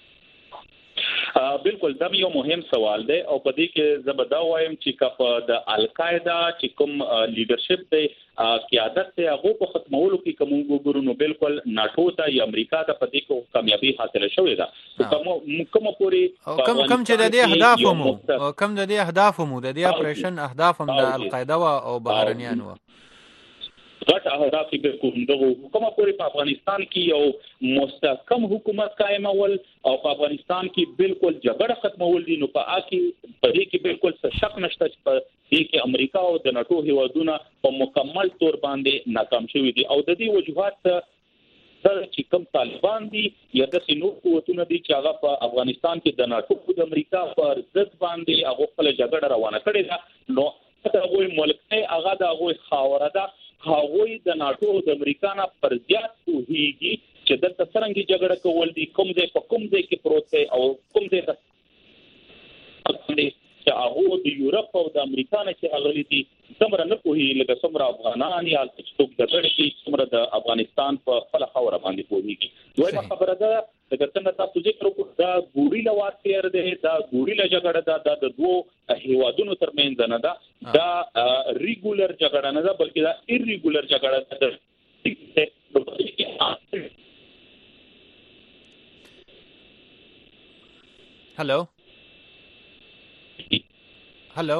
بالکل دا یو مهم سوال دی او په دې کې زبدا وایم چې کپ د القاعده چې کوم لیډرشپ دی قیادت ته هغه په ختمولو کې کوم وګورو نو بالکل ناتو ته یا امریکا ته په دې کې کامیابی حاصله شوې ده. کوم پوری کم چې د دې اهداف مو کم د دې اهداف مو د دې اپریشن اهداف هم د القاعده او بهرنیان و غټ اهداف کې کوم دغه حکومت پورې په افغانستان کې یو مستحکم حکومت قائمول او په افغانستان کې بالکل جګړه ختمول دي نو په دې کې بالکل څه شک نشته چې په دې کې امریکا او د ناتو هیوادونه په مکمل تور باندې ناکام شوي دي او د دې وجوهات چې کوم طالبان دي یا د سينو قوتونه دي چې هغه په افغانستان کې د ناتو او د امریکا پر ضد باندې هغه خپل جګړه روانه کړې ده نو هغه ملک نه هغه د هغه خاوره ده هغوی د ناتو او د امریکا نه پر زیات پوهیږي چې دلته څنګه جګړه کول دي کوم ځای په کوم ځای کې پروت دی او کوم ځای ته چې هغه د یورپ او د امریکا نه چې اغلي دي څومره نه پوهیږي لکه څومره افغانان یا څوک د جګړې کې څومره د افغانستان په خپل خوره باندې پوهیږي. دوی خبره ده د څنګه تاسو ذکر وکړو دا ګوريلا وارفیر دی دا ګوريلا جګړه ده د دوه هیوادونو ترمنځ نه ده دا ریګولر جګړه نه ده بلکې دا ایریګولر جګړه ده. هلو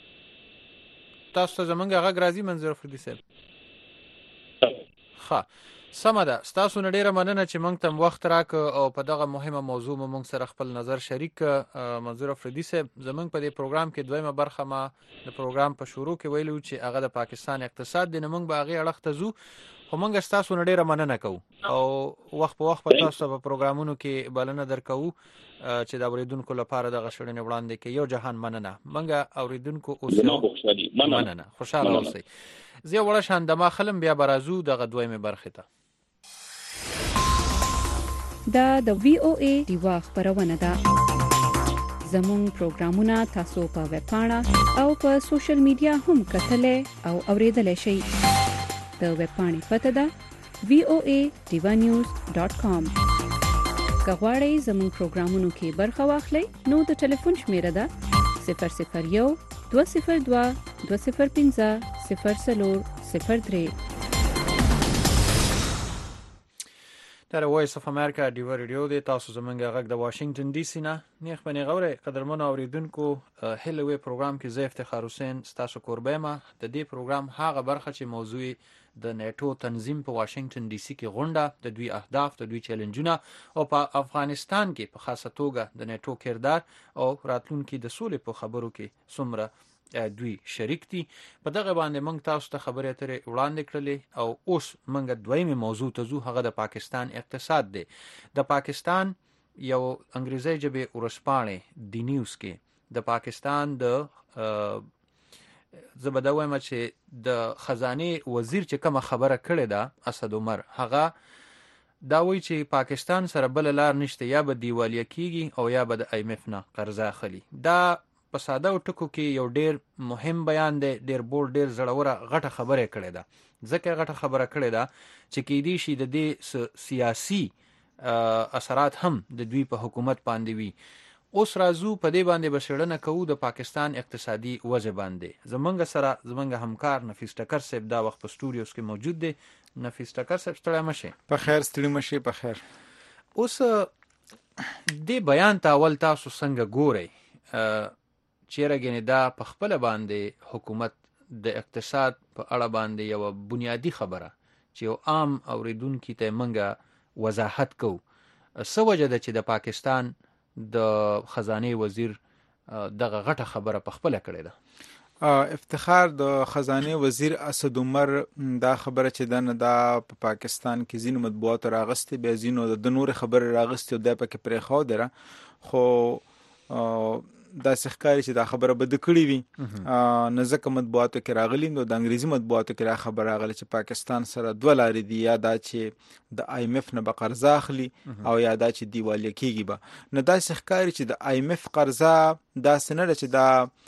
تاسو زمونږ غږ راځي منظور افریدي صاحب؟ ښه سمه ده. ستاسو نه ډیره مننه چې موږ ته وخت راک او په دغه مهمه موضوع موږ سره خپل نظر شریک. منظور افریدي صاحب زمونږ په دې پروګرام کې دویمه برخه ما د پروګرام په شروع کې ویلو چې هغه د پاکستان اقتصاد دی نو موږ به هغې اړخ ته ځو خو موږ ستاسو نه ډیره مننه کوو او وخت په وخت په تاسو په پروګرامونو کې بلنه درکوو چې د اوریدونکو لپاره دغه شړنې وړاندې کې یو جهان مننه. موږ اوریدونکو اوسه مننه خوشاله اوسئ. زه وړه شاندما خلم بیا برازو دغه دویمه برخه ته. دا د VOA دیوا خبرونه ده. زموږ پروګرامونه تاسو په ویب پاڼه او په سوشل میډیا هم کتلې او اوریدلای شئ. د ویب پاڼې پته ده voadivanews.com. کغواړئ زموږ پروګرامونو کې برخه واخلئ نو د ټلیفون شمیره ده 001 202 205 0403. در وایس اف امریکا دیو ریډیو دی. تاسو زمونږ غږ د واشنگټن ډي سي نه نیخ بنې غوړې قدرمن اوریدونکو هلوی پروګرام کې زه افتخار حسین تاسو قربېما. د دې پروګرام هغه برخه چې موضوع د نیټو تنظیم په واشنگټن ډي سي کې غونډه د دوی اهداف د دوی چیلنجونه او په افغانستان کې په خاصه توګه د نیټو کردار او راتلونکي د سولې په خبرو کې څومره دوی شریک دي. په دغه باندې موږ تاسو ته خبرې اترې وړاندې کړلې او اوس موږ دویمه موضوع ته ځو هغه د پاکستان اقتصاد دی. د پاکستان یو انګریزي ژبه ورسپانې دی نیوز کې د پاکستان د زبده وایم چې د خزانه وزیر چې کومه خبره کړې ده اسد عمر هغه دا وایي چې پاکستان سره بل لار نشته یا به دیوالیه کیږي او یا به د IMF نه قرض اخلي. دا په ساده ټکو کې یو ډیر مهم بیان دی ډیر بول ډیر زړوره غټه خبره کړې ده ځکه غټه خبره کړې ده چې کې دي شي د دې سیاسي اثرات هم د دوی په حکومت باندې وي اوس راځو په دې باندې بشړنه کوو د پاکستان اقتصادي وضع باندې. زمونږ همکار نفیس ټکر صاحب دا وخت په سټوډیوز کې موجود دی. نفیس ټکر صاحب ستړی مشه. په خیر ستړي مشه. په خیر. اوس دې بیان ته اول تاسو څنګه ګورئ چیرې ګنې دا په خپل باندې حکومت د اقتصاد په اړه باندې یو بنیادی خبره چې یو عام اوریدونکو ته منګه وضاحت کوو څه وجه ده چې د پاکستان د خزانه وزیر دغه غټه خبره په خپل کړې ده. افتخار د خزانه وزیر اسد عمر دا خبره چې دنه دا په پاکستان کې زینو مطبوعات راغستي به زینو د نور خبره راغستي او د پکې پرې خو دره خو دا ښکاري چې دا خبره بد کړی وي نه ځکه مطبوعاتو کې راغلی نو د انګریزي مطبوعاتو کې را خبر راغلی چې پاکستان سره دوه لارې دي، یا دا چې د آی ایم اف نه به قرضه اخلي او یا دا چې دیوالیه کیږي به. نو دا ښکاري چې د آی ایم اف قرضه داسې نه ده چې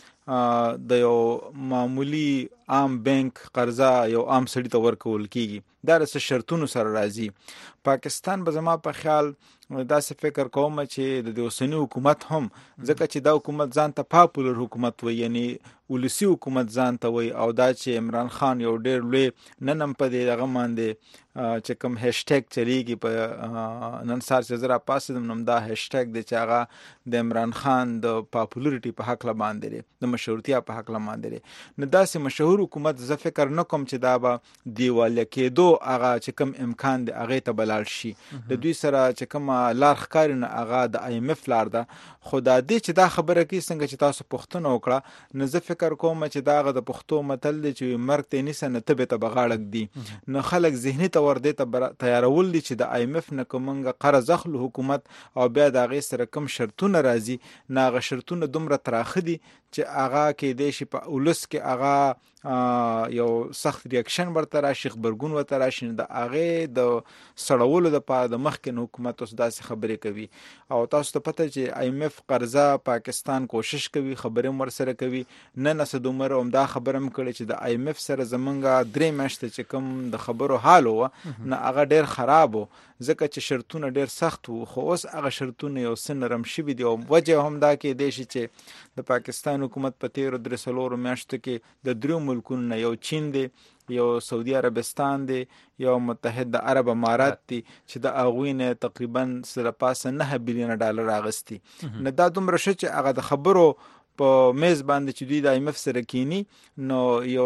دا د یو معمولی عام بانک قرضه یو عام سړي ته ورکول کیږي، دا د شرطونو سره راځي. پاکستان به زما په خیال داسې فکر کوم چې د اوسنی حکومت هم ځکه چې دا حکومت ځان ته پاپولر حکومت وي، یعنی ولسی حکومت ځان ته وي، او دا چې عمران خان یو ډېر لوی ننم په دې هغه باندې چې کوم هاشټیګ چلیږي په نن سار چې زرا پاسم نوم دا هاشټیګ دی چې هغه د عمران خان د پاپولریټي په حق لا باندې لري، د مشروطیت په حق لا باندې لري. نو داسې مشهور حکومت زه فکر نه کوم چې دا به دیواله کېدو هغه چې کوم امکان دی هغه ته بلال شي. د دوی سره چې کوم لار ښکاري نه هغه د آی ایم اف لار ده. خو دا دې چې دا خبره کوي څنګه چې تاسو پوښتنه وکړه، نو زه فکر کوم چې دا د پښتو متل دی چې مرګ ته نیسه نه تبه ته بغاړک دی. نو خلک ذهني تور دی ته تیارول دي چې د آی ایم اف نه کومنګ قرض اخلو حکومت او بیا د هغې سره کوم شرطونه راځي، نه هغه شرطونه دومره تراخه دي چې هغه کېدای شي په اولس کې هغه یو سخت ریاکشن ورته راشي، خبرګون ورته راشي. د هغې د سړولو دپاره د مخکې حکومت اوس داسې خبرې کوي. او تاسو ته پته چې آی ایم اف قرضه پاکستان کوشش کوي، خبرې هم ورسره کوي. نن اسد عمر هم دا خبره هم کړې چې د آی ایم اف سره زمونږ 3 میاشتې چې کوم د خبرو حال وه نه هغه ډېر خراب و، ځکه چې شرطونه ډېر سخت وو. خو اوس هغه شرطونه یو څه نرم شوي دي، او وجه هم دا کېدای شي چې د پاکستان حکومت په تېرو 3 میاشتو کې د 3 ملکونو نه، یو چین دی، یو سعودي عربستان دی، یو متحد عرب امارات دی، چې د هغوی نه تقریبا سره پاسه 9 بلیون ډالر اغستی. نه دا دومره ښه چې هغه د خبرو په میز باندې چې دوی د آی ایم اف سره کینی، نو یو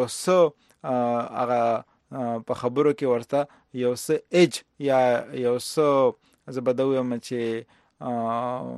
څه هغه په خبرو کې ورته یو څه ایج یا یو څه زه به دا ویم چې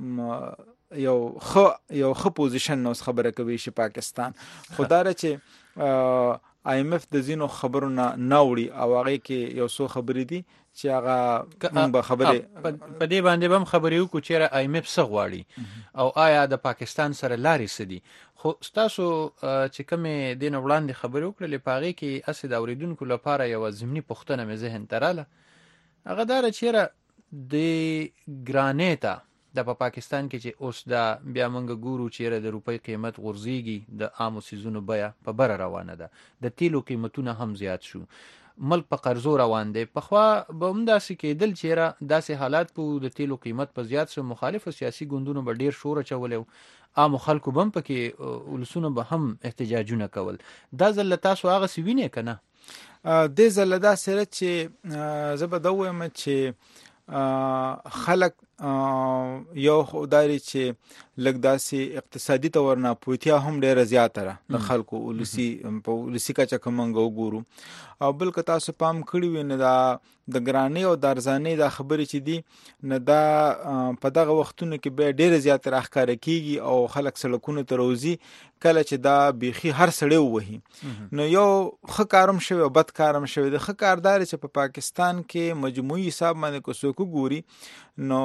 یو ښه پوزیشن نو خبره کوي شي پاکستان. خو دا چې آی ایم اف د ځینو خبرو نه وړي او هغې کې یو څو خبرې دي چې هغه موږ به خبرې په دې باندې به هم خبرې وکړو چېرې آی ایم اف څه غواړي او آیا د پاکستان سره لارې څه دي. خو ستاسو چې کومې دې نه وړاندې خبرې وکړلې په هغې کې هسې د اورېدونکو لپاره یوه ضمني پوښتنه مې ذهن ته راله، هغه دا ده چېرې د ګرانۍ ته د په پاکستان کې چې اوس دا بیا موږ ګورو چېرې د روپۍ قیمت غورځېږي، د عامو څیزونو بیه په بره روانه ده، د تیلو قیمتونه هم زیات شو، ملک په قرضو روان دی. پخوا به هم داسې کېدل چېرې داسې حالات په د تیلو قیمت په زیات شو، مخالفو سیاسي ګوندونو به ډېر شور اچولی، عامو خلکو به هم پکې ولسونو به هم احتجاجونه کول. دا ځل له تاسو هغسې وینئ که نه؟ دې ځل له داسې ده چې زه به دا ووایم چې خلک یو خدای چې لږ داسې اقتصادي تور ناپوهتیا هم ډېره زیاته ده د خلکو په ولسي کچه که موږ وګورو. او بل که تاسو پام کړي وي نو دا د ګرانۍ او د ارزانۍ دا خبرې چې دي نو دا په دغه وختونو کې بیا ډېره زیاته راښکاره کېږي او خلک سړکونو ته راوځي کله چې دا بیخي هر سړی ووهي. نو یو ښه کار هم شوی او بد کار هم شوی. د ښه کار دا دی چې په پاکستان کې مجموعي حساب باندې که څوک وګوري نو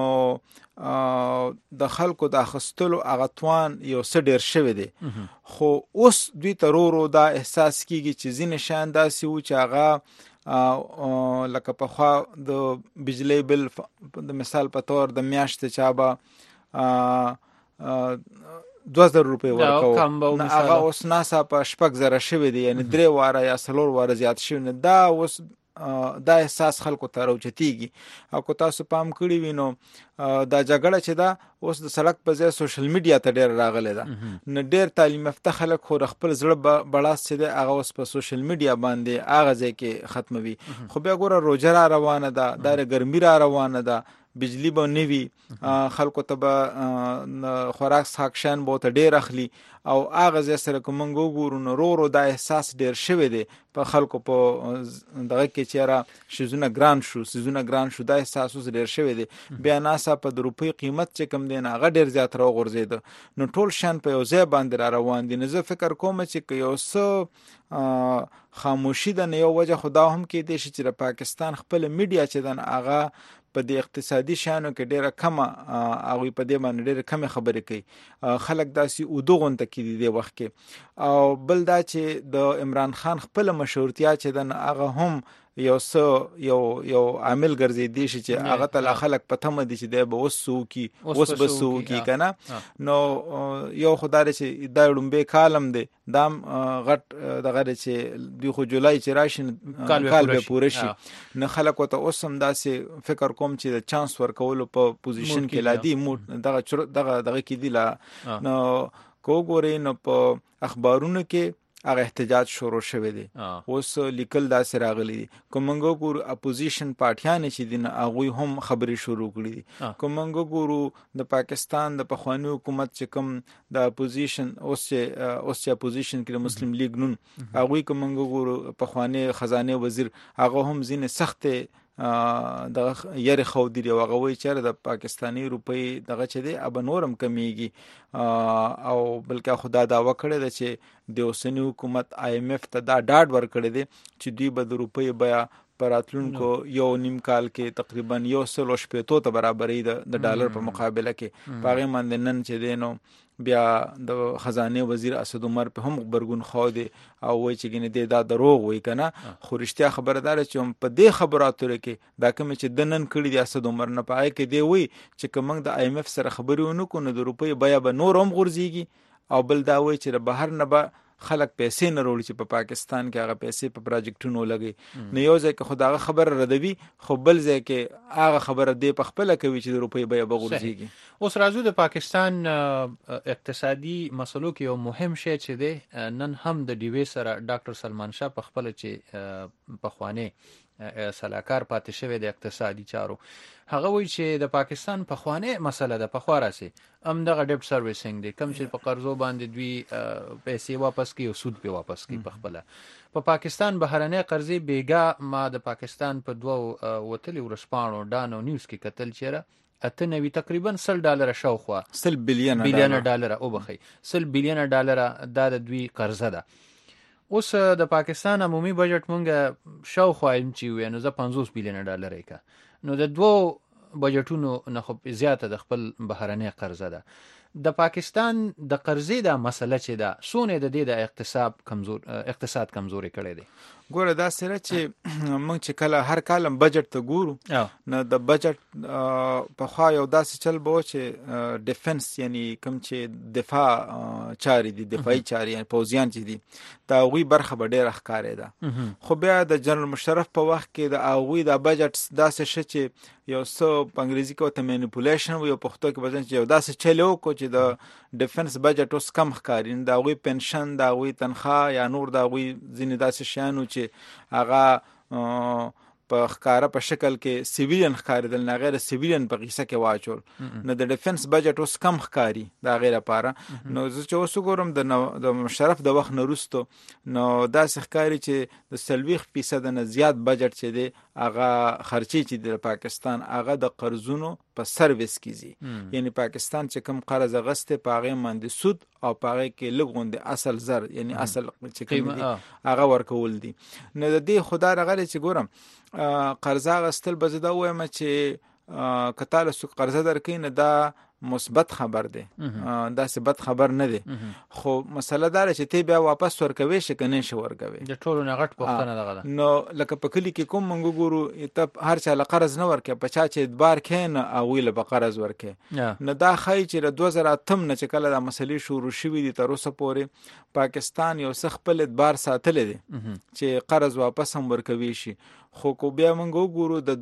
د خلکو د اخیستلو هغه توان یو څه ډېر شوی دی. خو اوس دوی ته ورو دا احساس کېږي چې ځینې شیان داسې وو چې هغه لکه پخوا د بجلی بل د مثال په طور د میاشتې چا به 2000 روپۍ ورکوو، هغه اوس ناڅاپه 6000 شوی دی، یعنی 3 واره یا 4 واره زیات شوی. نه دا اوس دا احساس خلکو ته راوچتیږي. او که تاسو پام کړی وي نو دا جګړه چې دا اوس د سړک په ځای سوشل میډیا ته ډېر راغلی ده. نو ډېر تعلیم یافته خلک خو خپل زړه بړاس چې دی هغه اوس په سوشل میډیا باندې هغه ځای کې ختموي. خو بیا ګوره روژه را روانه ده، دا ګرمي را روانه ده، بجلی به نه وي، خلکو ته به خوراک څښاک شیان به ورته ډېر اخلي. او هغه ځای سره که موږ وګورو نو ورو ورو دا احساس ډېر شوی دی په خلکو په دغه کې چې یاره شیزونه ګران شو، سیزونه ګران شو، دا احساس اوس ډېر شوی دی. بیا ناڅاپه د روپۍ قیمت چې کوم دی نه هغه ډېر زیات راوغورځېده. نو ټول شیان په یو ځای باندې را روان دي. نو زه فکر کوم چې که یو څه خاموشي ده نه یو وجه خو دا هم کېدی شي چې د پاکستان خپله میډیا چې ده هغه په دې اقتصادي شیانو کې ډېره کمه هغوی په دې باندې ډېرې کمې خبرې کوي. خلک داسې اوده غونته کې دي دې وخت کې. او بل دا چې د عمران خان خپله مشهورتیا چې ده هغه هم یو عامل ګرځېدی شي چې هغه ته لا خلک په تمه دي چې دی به اوس څه وکړي، اوس به څه وکړي که نه. نو یو خو دا دی چې دا لومبی کالم دی، دا هم غټ دغه دی چې دوی خو جولای چې راشي کال به پوره شي. نو خلک ورته اوس هم داسې فکر کوم چې د چانس ورکولو په پوزیشن کې لا دي، دغه کې دي لا. نو که وګورئ نو په اخبارونو کې هغه احتجاج شروع شوی دی. اوس لیکل داسې راغلی دي. که موږ وګورو اپوزیشن پارټیانې چې دي نه هغوی هم خبرې شروع کړي دي. که موږ وګورو د پاکستان د پخواني حکومت چې کوم د اپوزیشن اوس چې اپوزیشن کې د مسلم لیگ نون هغوی که موږ وګورو پخواني خزانه وزیر هغه هم ځینې سختې دغه یاري خودي دی. هغه وایي چې د پاکستاني روپۍ دغه چې دی اب نورم کمیږي. او بلکې خدا دعوه کړې ده چې د اوسنی حکومت IMF ته دا ډاډ ورکړی دی چې دوی به د روپۍ بیا په راتلونکو یو نیم کال کې تقریبا 1.80 ته برابرې د ډالر په مقابله کې. په هغې باندې نن چې دی نو بیا د خزانه وزیر اسد عمر په هم غبرګون خو دی او وایي چې ګنې دی دا دروغ وایي که نه. خو رښتیا خبره دا ده چې په دې خبراتو کې دا کومې چې د نن کړي دي اسد عمر نه په هغې کې دی وایي چې که موږ د IMF سره خبرې ونه کړو نو د روپۍ بیه به نور هم غورځېږي. او بل دا وایي چې د بهر نه به خلک پیسې نه وروړي چې په پاکستان کې هغه پیسې په پراجیکټونو لګي. نو یو ځای کې خو د هغه خبره ردوي، خو بل ځای کې هغه خبره دی په خپله کوي چې د روپۍ بیه به غورځېږي. اوس راځو د پاکستان اقتصادي مسلو کې یو مهم شی چې دی نن هم د ډیوې سره ډاکټر سلمان شاه په خپله چې پخوانی سلاکار پاتې شوی د اقتصادي چارو هغه وایي چې د پاکستان پخوانی مسله ده پخوا راسي هم دغه ډیپټ سروسینګ دی کوم چې په قرضو باندې دوی پیسې واپس کوي او سود به واپس کوي. په خپله په پاکستان بهرنۍ قرضې بیګا ما د پاکستان په دوو وتلي ورسپاڼو ډانو نیوز کې کتل چېرې 98 تقریبا $100 شاوخوا 100 بلین ډالر او بخي 100 بلین ډالر دا د دوی قرضه ده. اوس د پاکستان عمومي بجټ مونږ شاوخوا چې وي نو زه 50 بلین ډالر کا نو د دوو بجټونو نه خو زیاته د خپل بهرنۍ قرضه ده. د پاکستان د قرضې دا مسله چې دا سونه د دې د اقتصاد کمزوري کړي دي. ګوره دا سره چې موږ چې کله هر کالم بجټ ته ګورو نو د بجټ په خوا یو داسې چل به چې ډیفنس یعنی کوم چې دفاع چاري دي دفاعي چاري یعنی پوځیان چې دي دا هغوی برخه به ډېره ښکارې ده. خو بیا د جنرال مشرف په وخت کې د هغوی دا بجټ داسې ښه چې یو څه په انګریزي کې ورته مینیپولیشن وي او پښتو کې به چې یو داسې چل وکړو چې د ډیفنس بجټ اوس کم ښکاري. د هغوی پنشن د هغوی تنخواه یا نور د هغوی ځینې داسې شیانو چې هغه په ښکاره په شکل کې سیویلین ښکارېدل نه غیر سیویلین په قیسه کې واچول. نو د ډیفنس بجټ اوس کم ښکاري د هغې لپاره. نو زه چې اوس وګورم د مشرف د وخت نه وروستو نو داسې ښکاري چې د 40% نه زیات بجټ چې دی هغه خرچې چې د پاکستان هغه د قرضونو په سرویس کې ځي. یعنی پاکستان چې کوم قرض اغستی په هغې باندې سود او په هغې کې لږ غوندې اصل زر یعنی اصل چې کوم دي هغه ورکول دي. نو د دې خدا راغلی چې ګورم قرضه اغستل به زه دا ووایم چې که تاله څوک قرضه درکوي نه دا مثبت خبر دی داسې بد خبر نه دی. خو مسله دا ده چې تی بیا واپس ورکوي شي که نه شي ورکوي. د ټولو نه غټ پوښتنه دغه ده. نو لکه په کلي کې کوم موږ وګورو ته هر چا له قرض نه ورکوي په چا چې اعتبار کوي نه هغوی له به قرض ورکوي. نو دا ښایي چې له 2008 نه چې کله دا مسلې شروع شوي دي تر اوسه پورې پاکستان یو څه خپل اعتبار ساتلی دی چې قرض واپس هم ورکوي شي. خو کو بیا موږ وګورو د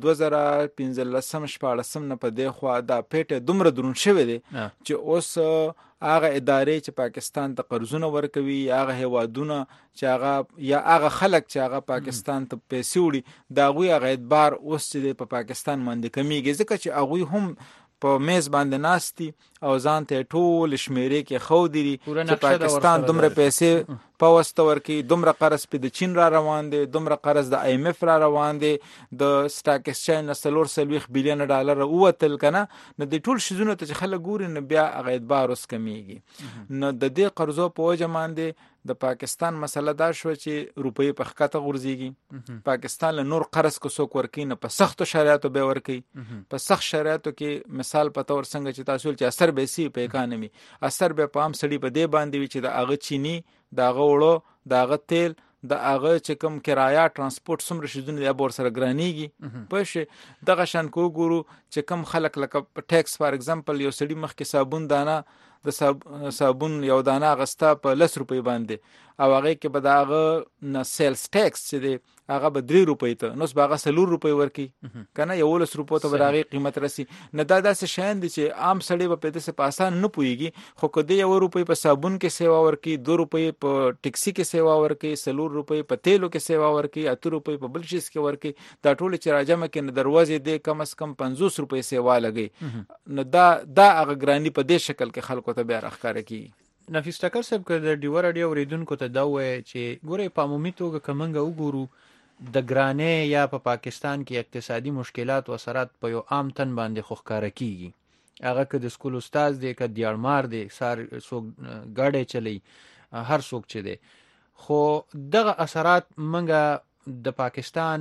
2015-16 نه په دی خوا دا پیټه دومره درون شوی دی چې اوس هغه ادارې چې پاکستان ته قرضونه ورکوي، هغه هیوادونه چې هغه یا هغه خلک چې هغه پاکستان ته پیسې وړي، دا غوي هغه اعتبار اوس چې په پاکستان باندې کمیږي، ځکه چې هغه هم په میز باندې ناستي او ځان ته ټول شمیرې کې خو دي چې پاکستان دومره پیسې په واسطه ورکي، دومره قرض په د چین را روان دي، دومره قرض د IMF را روان دي، د سټاک ایکسچینج نه $40 بلین ډالر اوتل کنه. نو د ټول شیزونو ته چې خلک ګوري نو بیا هغه اعتبار اوس کمیږي. نو د دې قرضو په وجه باندې د پاکستان مسله دا شو چې روپۍ په ښکته غورځيږي. پاکستان له نور قرض کو څوک ورکي نه، په سختو شرایطو به ورکي. په سخت شرایطو کې مثال په تور څنګه چې تاسو چې اثر به سي په اکانومي، اثر به په عام سړي په دې باندې وي چې د هغه چینی، د هغه وړو، د هغه تیل، د هغه چې کوم کرایه ترانسپورت څومره شیزونه د بور سره ګرانیږي. پښه دغه شان کو ګورو چې کم خلک لکه ټیکس فار ایگزامپل یو سړي مخکې صابون دانه د صابون یو دانه غستا په 10 روپۍ باندې او هغه کې به داغه نه سیلز ټیکس چې دی هغه به 3 روپۍ ته نو هغه 4 روپۍ ورکی کنه یو 10 روپۍ ته برابر قیمت رسی. نه دا داسې شین دي چې عام سړی په پیسې په آسان نه پويږي، خو کله یو روپۍ په صابون کې سیوا ورکی، 2 روپۍ په ټیکسي کې سیوا ورکی، 4 روپۍ په تیلو کې سیوا ورکی، 8 روپۍ په بل شیز کې ورکی، دا ټول چې راجمه کې دروازې دې کم از کم 50 روپۍ سیوا لګي. نو دا هغه ګرانی په دې شکل کې خلکو ته بیا راخاره کی. نفیس ټکر صاحب که د ډیور اډیا اوریدونکو ته دا وایي چې ګوره په عمومي توګه کومنګ وګورو د ګرانې یا په پاکستان کې اقتصادي مشکلات او اثرات په یو عام تن باندې خو ښکاره کیږي. هغه که د سکول استاد دی، که دیارمار دی، سار څوک ګاډی چلی، هر څوک چې دی، خو دغه اثرات منګه د پاکستان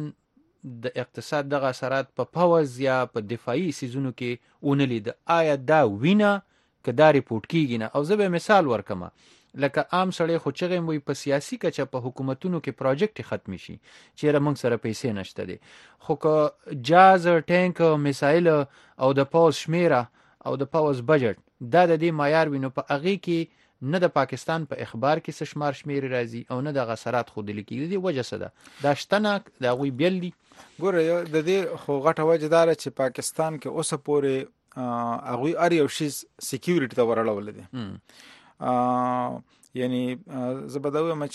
د اقتصاد دغه اثرات په پوز یا په دفاعي سیزونو کې ونه لید. آیا دا وینه که دا ریپورت کیږي نه؟ او زه به مثال ورکم، لکه عام سړی خو چغې وي په سیاسي کچه په حکومتونو کې پروجیکټ ختم شي چیرې موږ سره پیسې نشته دي، خو که جاز، ټانک، میسایل او د پوز شمیره او د پوز بجټ دا د دې معیار وینو، په هغه کې نه د پاکستان په اخبار کې څه شمار شمیر راځي او نه د غسرات خو د لیکلي دی. وجه څه ده؟ دا شتنه دا غوي بیل دي. ګوره د دې خو غټه وجه دار چې پاکستان کې اوسه پورې هغه ار یو شی سکیورټي ته ورړول دي. یعنی زبدوي مچ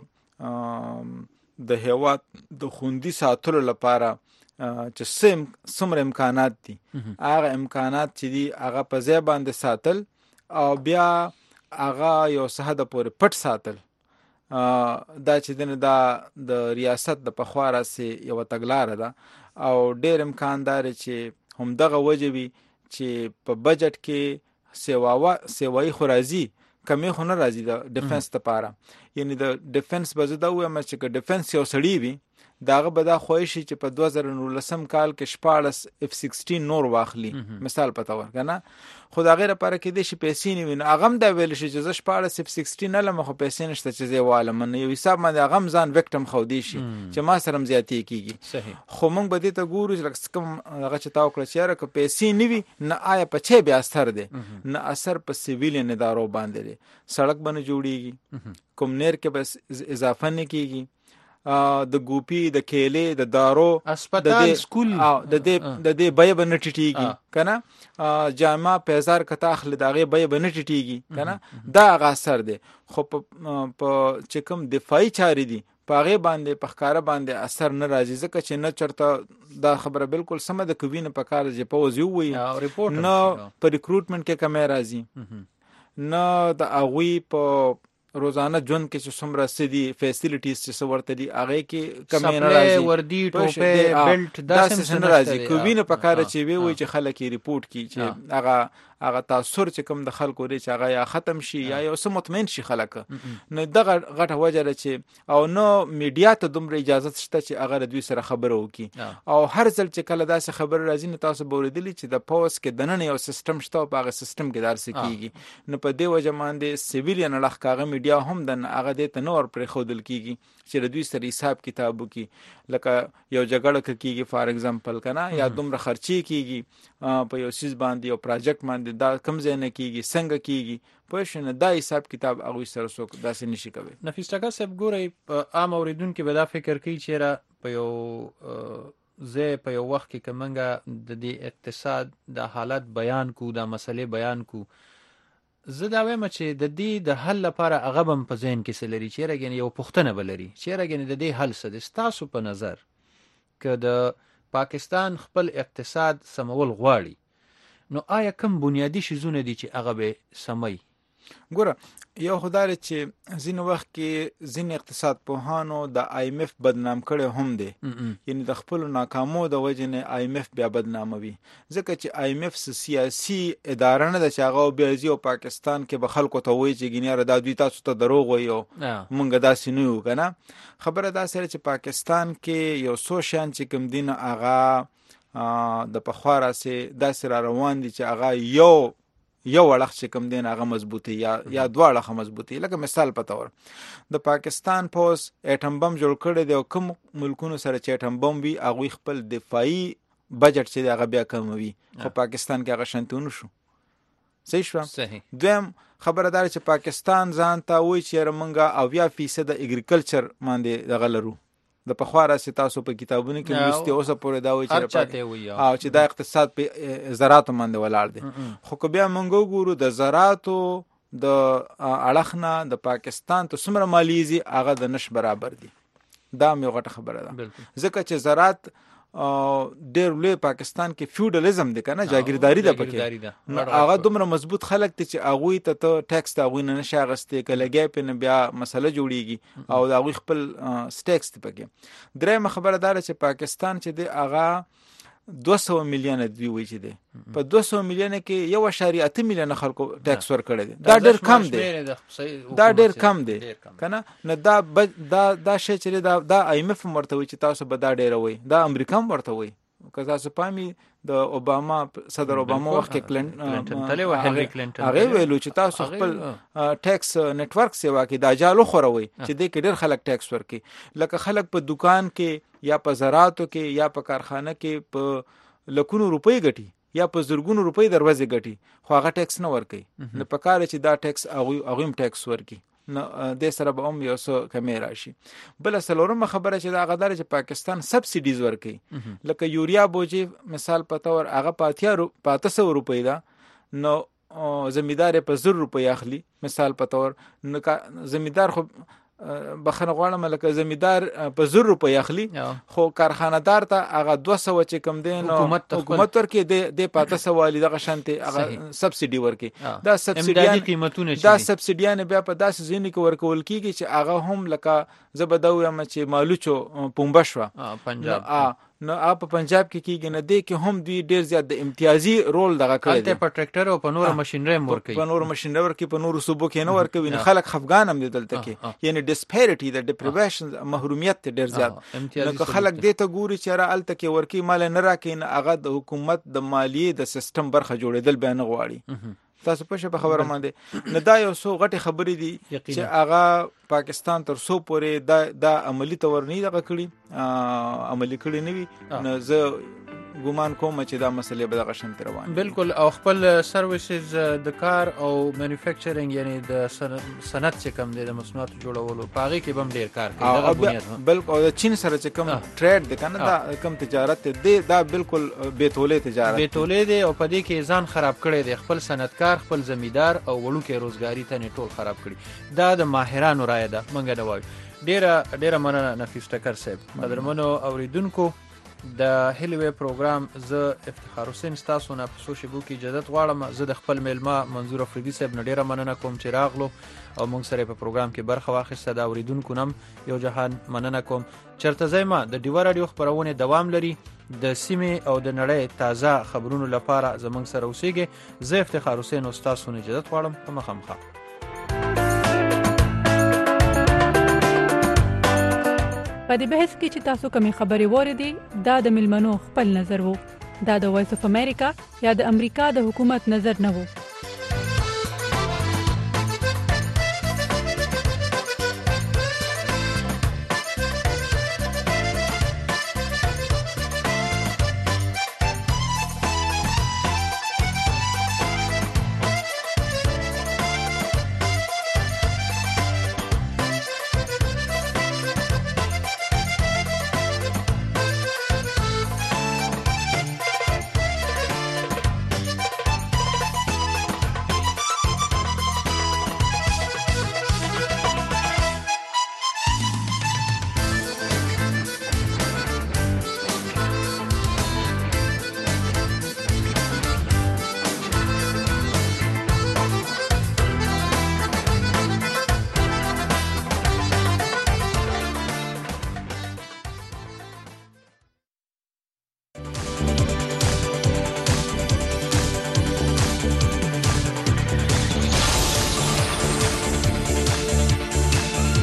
د هیواد د خوندي ساتلو لپاره چې څومره امکانات دي، هغه امکانات چې دي هغه په ځای باندې ساتل او بیا هغه یو څه د پورې پټ ساتل. دا چې د ریاست د پخواره سي یو تګلار ده او ډېر امکان دار چې هم دغه وجوي چې په بجټ کې سیوای خو راځي، کمی خو نه راځي د ډیفنس لپاره. یعنی د ډیفنس بزه دا وایم چې ډیفنس یو سړی وي داغه به دا خوښ چې په 2019 کال کې 14 F-16 نور واخلي مثال پتا ورکنه، خو دا غیر لپاره کې د شي پیسې نه وین اغم دا ویل شي چې 14 F-16 نه لمخ پیسې نشته چې زی واله من یو حساب باندې اغم ځان وکټم خو دی شي چې ما سره زیاتې کیږي. صحیح. خو موږ به دې ته ګورو چې کوم هغه چې تاو کړی چې راک پیسې نیوي نه آیا په چه بیا اثر دی، نه اثر په سیویل ادارو باندې دی، سړک باندې جوړیږي، کوم نیر کې بس اضافه نه کیږي، د ګوپی، د کېلې، د دارو، اسپیټال، سکول د دې بیه به نه ټیټیږي کنه، جامه پیزار کته اخلي دغه بیه به نه ټیټیږي کنه، دا هغه اثر دی. خو په چې کوم دفاعي چارې دي پاغه باندې پخکاره باندې اثر نه راځي، ځکه چې نه چرته دا خبره بالکل سم ده کوي نه پکاره چې پوز یو وي نه په ریکروټمنټ کې کمه راځي، نه د اغوی په روزانه ژوند کې چې څومره سدي فیسیلیټیز چې څورته دي هغه کې کمی نه راځي، وردی، ټوپه، بیلټ داسې نه راځي. کوي نه پکاره چې وی چې خلک ریپورت کی چې هغه تاثیر چې کوم د خلکو لري چې هغه یا ختم شي یا یو څه مطمئن شي خلک. نه دغه غټه وجه چې او نو میډیا ته دومره اجازه شته چې هغه دوی سره خبرو وکي او هر ځل چې کله داسې خبر راځي نو تاسو بوریدلی چې د پوس کې دنه یو سیستم شته او هغه سیستم کې دار سکیږي. نو په دې وجه باندې سیویلین لخواغه میډیا هم د هغه د تنور پر خودل کیږي چې دوی سره حساب کتاب وکي، لکه یو جګړه کیږي فار ایگزامپل کنه یا دومره خرچي کیږي په یو سیس باندې یو پروجیکټ باندې دا کم ځای نه کیږي څنګه کیږي پوه شو. نه دا حساب کتاب هغوی سره څوک داسې نشي کوي. نفیس ټکر صاحب ګورئ عام اوریدونکي به دا فکر کوي چې په یو زه په یو وخت کې که موږ د دې اقتصاد د حالت بیان کو دا مسلې بیان کو زه دا وایم چې د دې د حل لپاره هغه هم په ذهن کې څه لري چې یعنې یو پوښتنه به لري چې یعنې د دې حل څه دی ستاسو په نظر که د پاکستان خپل اقتصاد سمول غواړي نو آیا کوم بنیادی شیزونه دي چې هغه به سموي؟ ګوره یو خو دا دی چې ځینې وخت کې ځینې اقتصاد پوهانو د IMF بدنام کړی هم دی، یعنې د خپلو ناکامو د وجې نه IMF بیا بدناموي، ځکه چې IMF سیاسي اداره نه ده چې هغه بیا ځي او پاکستان کې به خلکو ته وایي چې ګینه دا دوی تاسو ته دروغ وایي او مونږ داسې نه یو که نه. خبره داسې ده چې پاکستان کې یو څو شیان چې کوم دي نه هغه د پخوا راسې داسې را روان دي چې هغه یو اړخ چې کوم دی هغه مضبوطی یا دوه اړخه مضبوطی. لکه مثال په تور د پاکستان پوز اټم بم جوړ کړی دی او کوم ملکونو سره چې اټم بم وي هغوی خپل دفاعي بجټ چې دی هغه بیا کموي، خو پاکستان کې هغه شانتي ونه شو. صحیح شو. دویم خبره دا چې پاکستان ځان ته وایي چې موږ 80% د اګریکلچر باندې دغه لرو. د پخوا راسې تاسو په کتابونو کې لوستي اوسه پورې دا وایي چې دا اقتصاد په زراعتو باندې ولاړ دی، خو که بیا موږ وګورو د زراعتو د اړخ نه د پاکستان ته څومره مالیې ځي هغه د نش برابر دي. دا هم یو غټه خبره ده، ځکه چې زراعت ډېر لوی پاکستان کې فیوډالیزم دی که نه، جاګیرداري ده پکې، هغه دومره مضبوط خلک دي چې هغوی ته ټیکس د هغوی نه نشي اخیستی، که لګیا پې نه بیا مسله جوړیږي او د هغوی خپل سټیکس دی پکې. درېیمه خبره دا ده چې پاکستان چې دی هغه 200 میلیونه دوی وایي چې دی په 200 میلیونه کې 1.8 میلیونه خلکو ټیکس ورکړی دی. دا ډېر کم دی، دا ډېر کم دی که نه. نه دا شی چې دا IMF هم ورته وایي چې تاسو به دا ډېره وایي، دا امریکا هم ورته وایي. که تاسو پامي د اوباما صدر اوباما وخت کې هغه ویلو چې تاسو خپل ټیکس نتورک سیوا کې دا جالو خوروي چې دې کې ډېر خلک ټیکس ورکي، لکه خلک په دکان کې یا په زراعتو کې یا په کارخانه کې په لکونو روپۍ ګټي یا په زرګونو روپۍ دروازې ګټي، خو هغه ټیکس نه ورکي. نو په کار چې دا ټیکس هغه هم ټیکس ورکي، نو د سره به هم یو څه کمی راشي. بل څلورمه خبره چې دا غدار چې پاکستان سبسیډیز ورکي، لکه یوریا بوجي مثال په تور هغه 500 روپۍ ده، نو زمیندار په 100 روپۍ اخلي مثال په تور. نو زمیندار خو بخنه غواړم لکه زمیندار په 100 روپۍ اخلي، خو کارخانه‌دار ته هغه 200 چې کم دی نو حکومت ورکي د 500 والی دغه شانتي هغه سبسیډي ورکي. دا سبسیډیان بیا په داسې ځینې کې ورکول کیږي چې هغه هم لکه زبدو یم چې مالوچو پنبه شو پنجاب نو په پنجاب کې کېږي نه دی کې هم دوی ډېر زیات د امتیازي رول دغه کړی دی، په ټریکټر او په نور ماشینري ورکوي، په نور ماشینري ورکوي، په نور صوبو کې نه ورکوي. نه خلک خفګان هم دي دلته کې، یعنی ډسپیریټي د ډیپریویشن محرومیت ډېر زیات. نو خلک دې ته ګوري چې را الته کې ورکوي مال نه راکوي، نه هغه د حکومت د مالیې د سیستم برخه جوړېدل بیا نه غواړي. تاسو په خبره باندې نه دا یو څو غټي خبرې دي چې هغه پاکستان تر څو پورې دا عملی تور نه دغه کړی عملی کړی نه وي. نو زه ګومان کوم چې دا مسلې به دغه شنت روان. بالکل. او خپل سرویسز د کار او مینوفیکچرینګ یعنی د صنعت چې کم دی د مصنوعاتو جوړولو پاغي کې بم ډیر کار کوي دغه بنیاد. بالکل. او چین سره چې کم ټریډ دی کنه دا کم تجارت دی دا بالکل بیتولې تجارت بیتولې دی او په دې کې ځان خراب کړي دی، خپل صنعتکار خپل زمیندار او وړوکې روزګاری ته ټول خراب کړي. دا د ماهرانو رائے ده، مونږ نه وایو. ډیره مننه نفیس ټکر صاحب. قدرمنو اوریدونکو د هیلوی پروګرام زه افتخار حسین تاسو نه په سوشل کې اجازه غواړم. زه د خپل میلمه منظور افریدي صاحب نه ډیره مننه کوم چې راغلو او موږ سره په پروګرام کې برخه واخیسته. د اوریدونکو نم یو جهان مننه کوم. چرته زما د ډیوا رادیو خبرونه دوام لري. د سیمه او د نړۍ تازه خبرونو لپاره زموږ سره اوسئ. زه افتخار حسین تاسو نه اجازه غواړم. په مخامخ په دې بحث کې چې تاسو کومې خبرې واردې دا د ملمنو خپل نظر وو، دا د وایس اف امریکا یا د امریکا د حکومت نظر نه وو.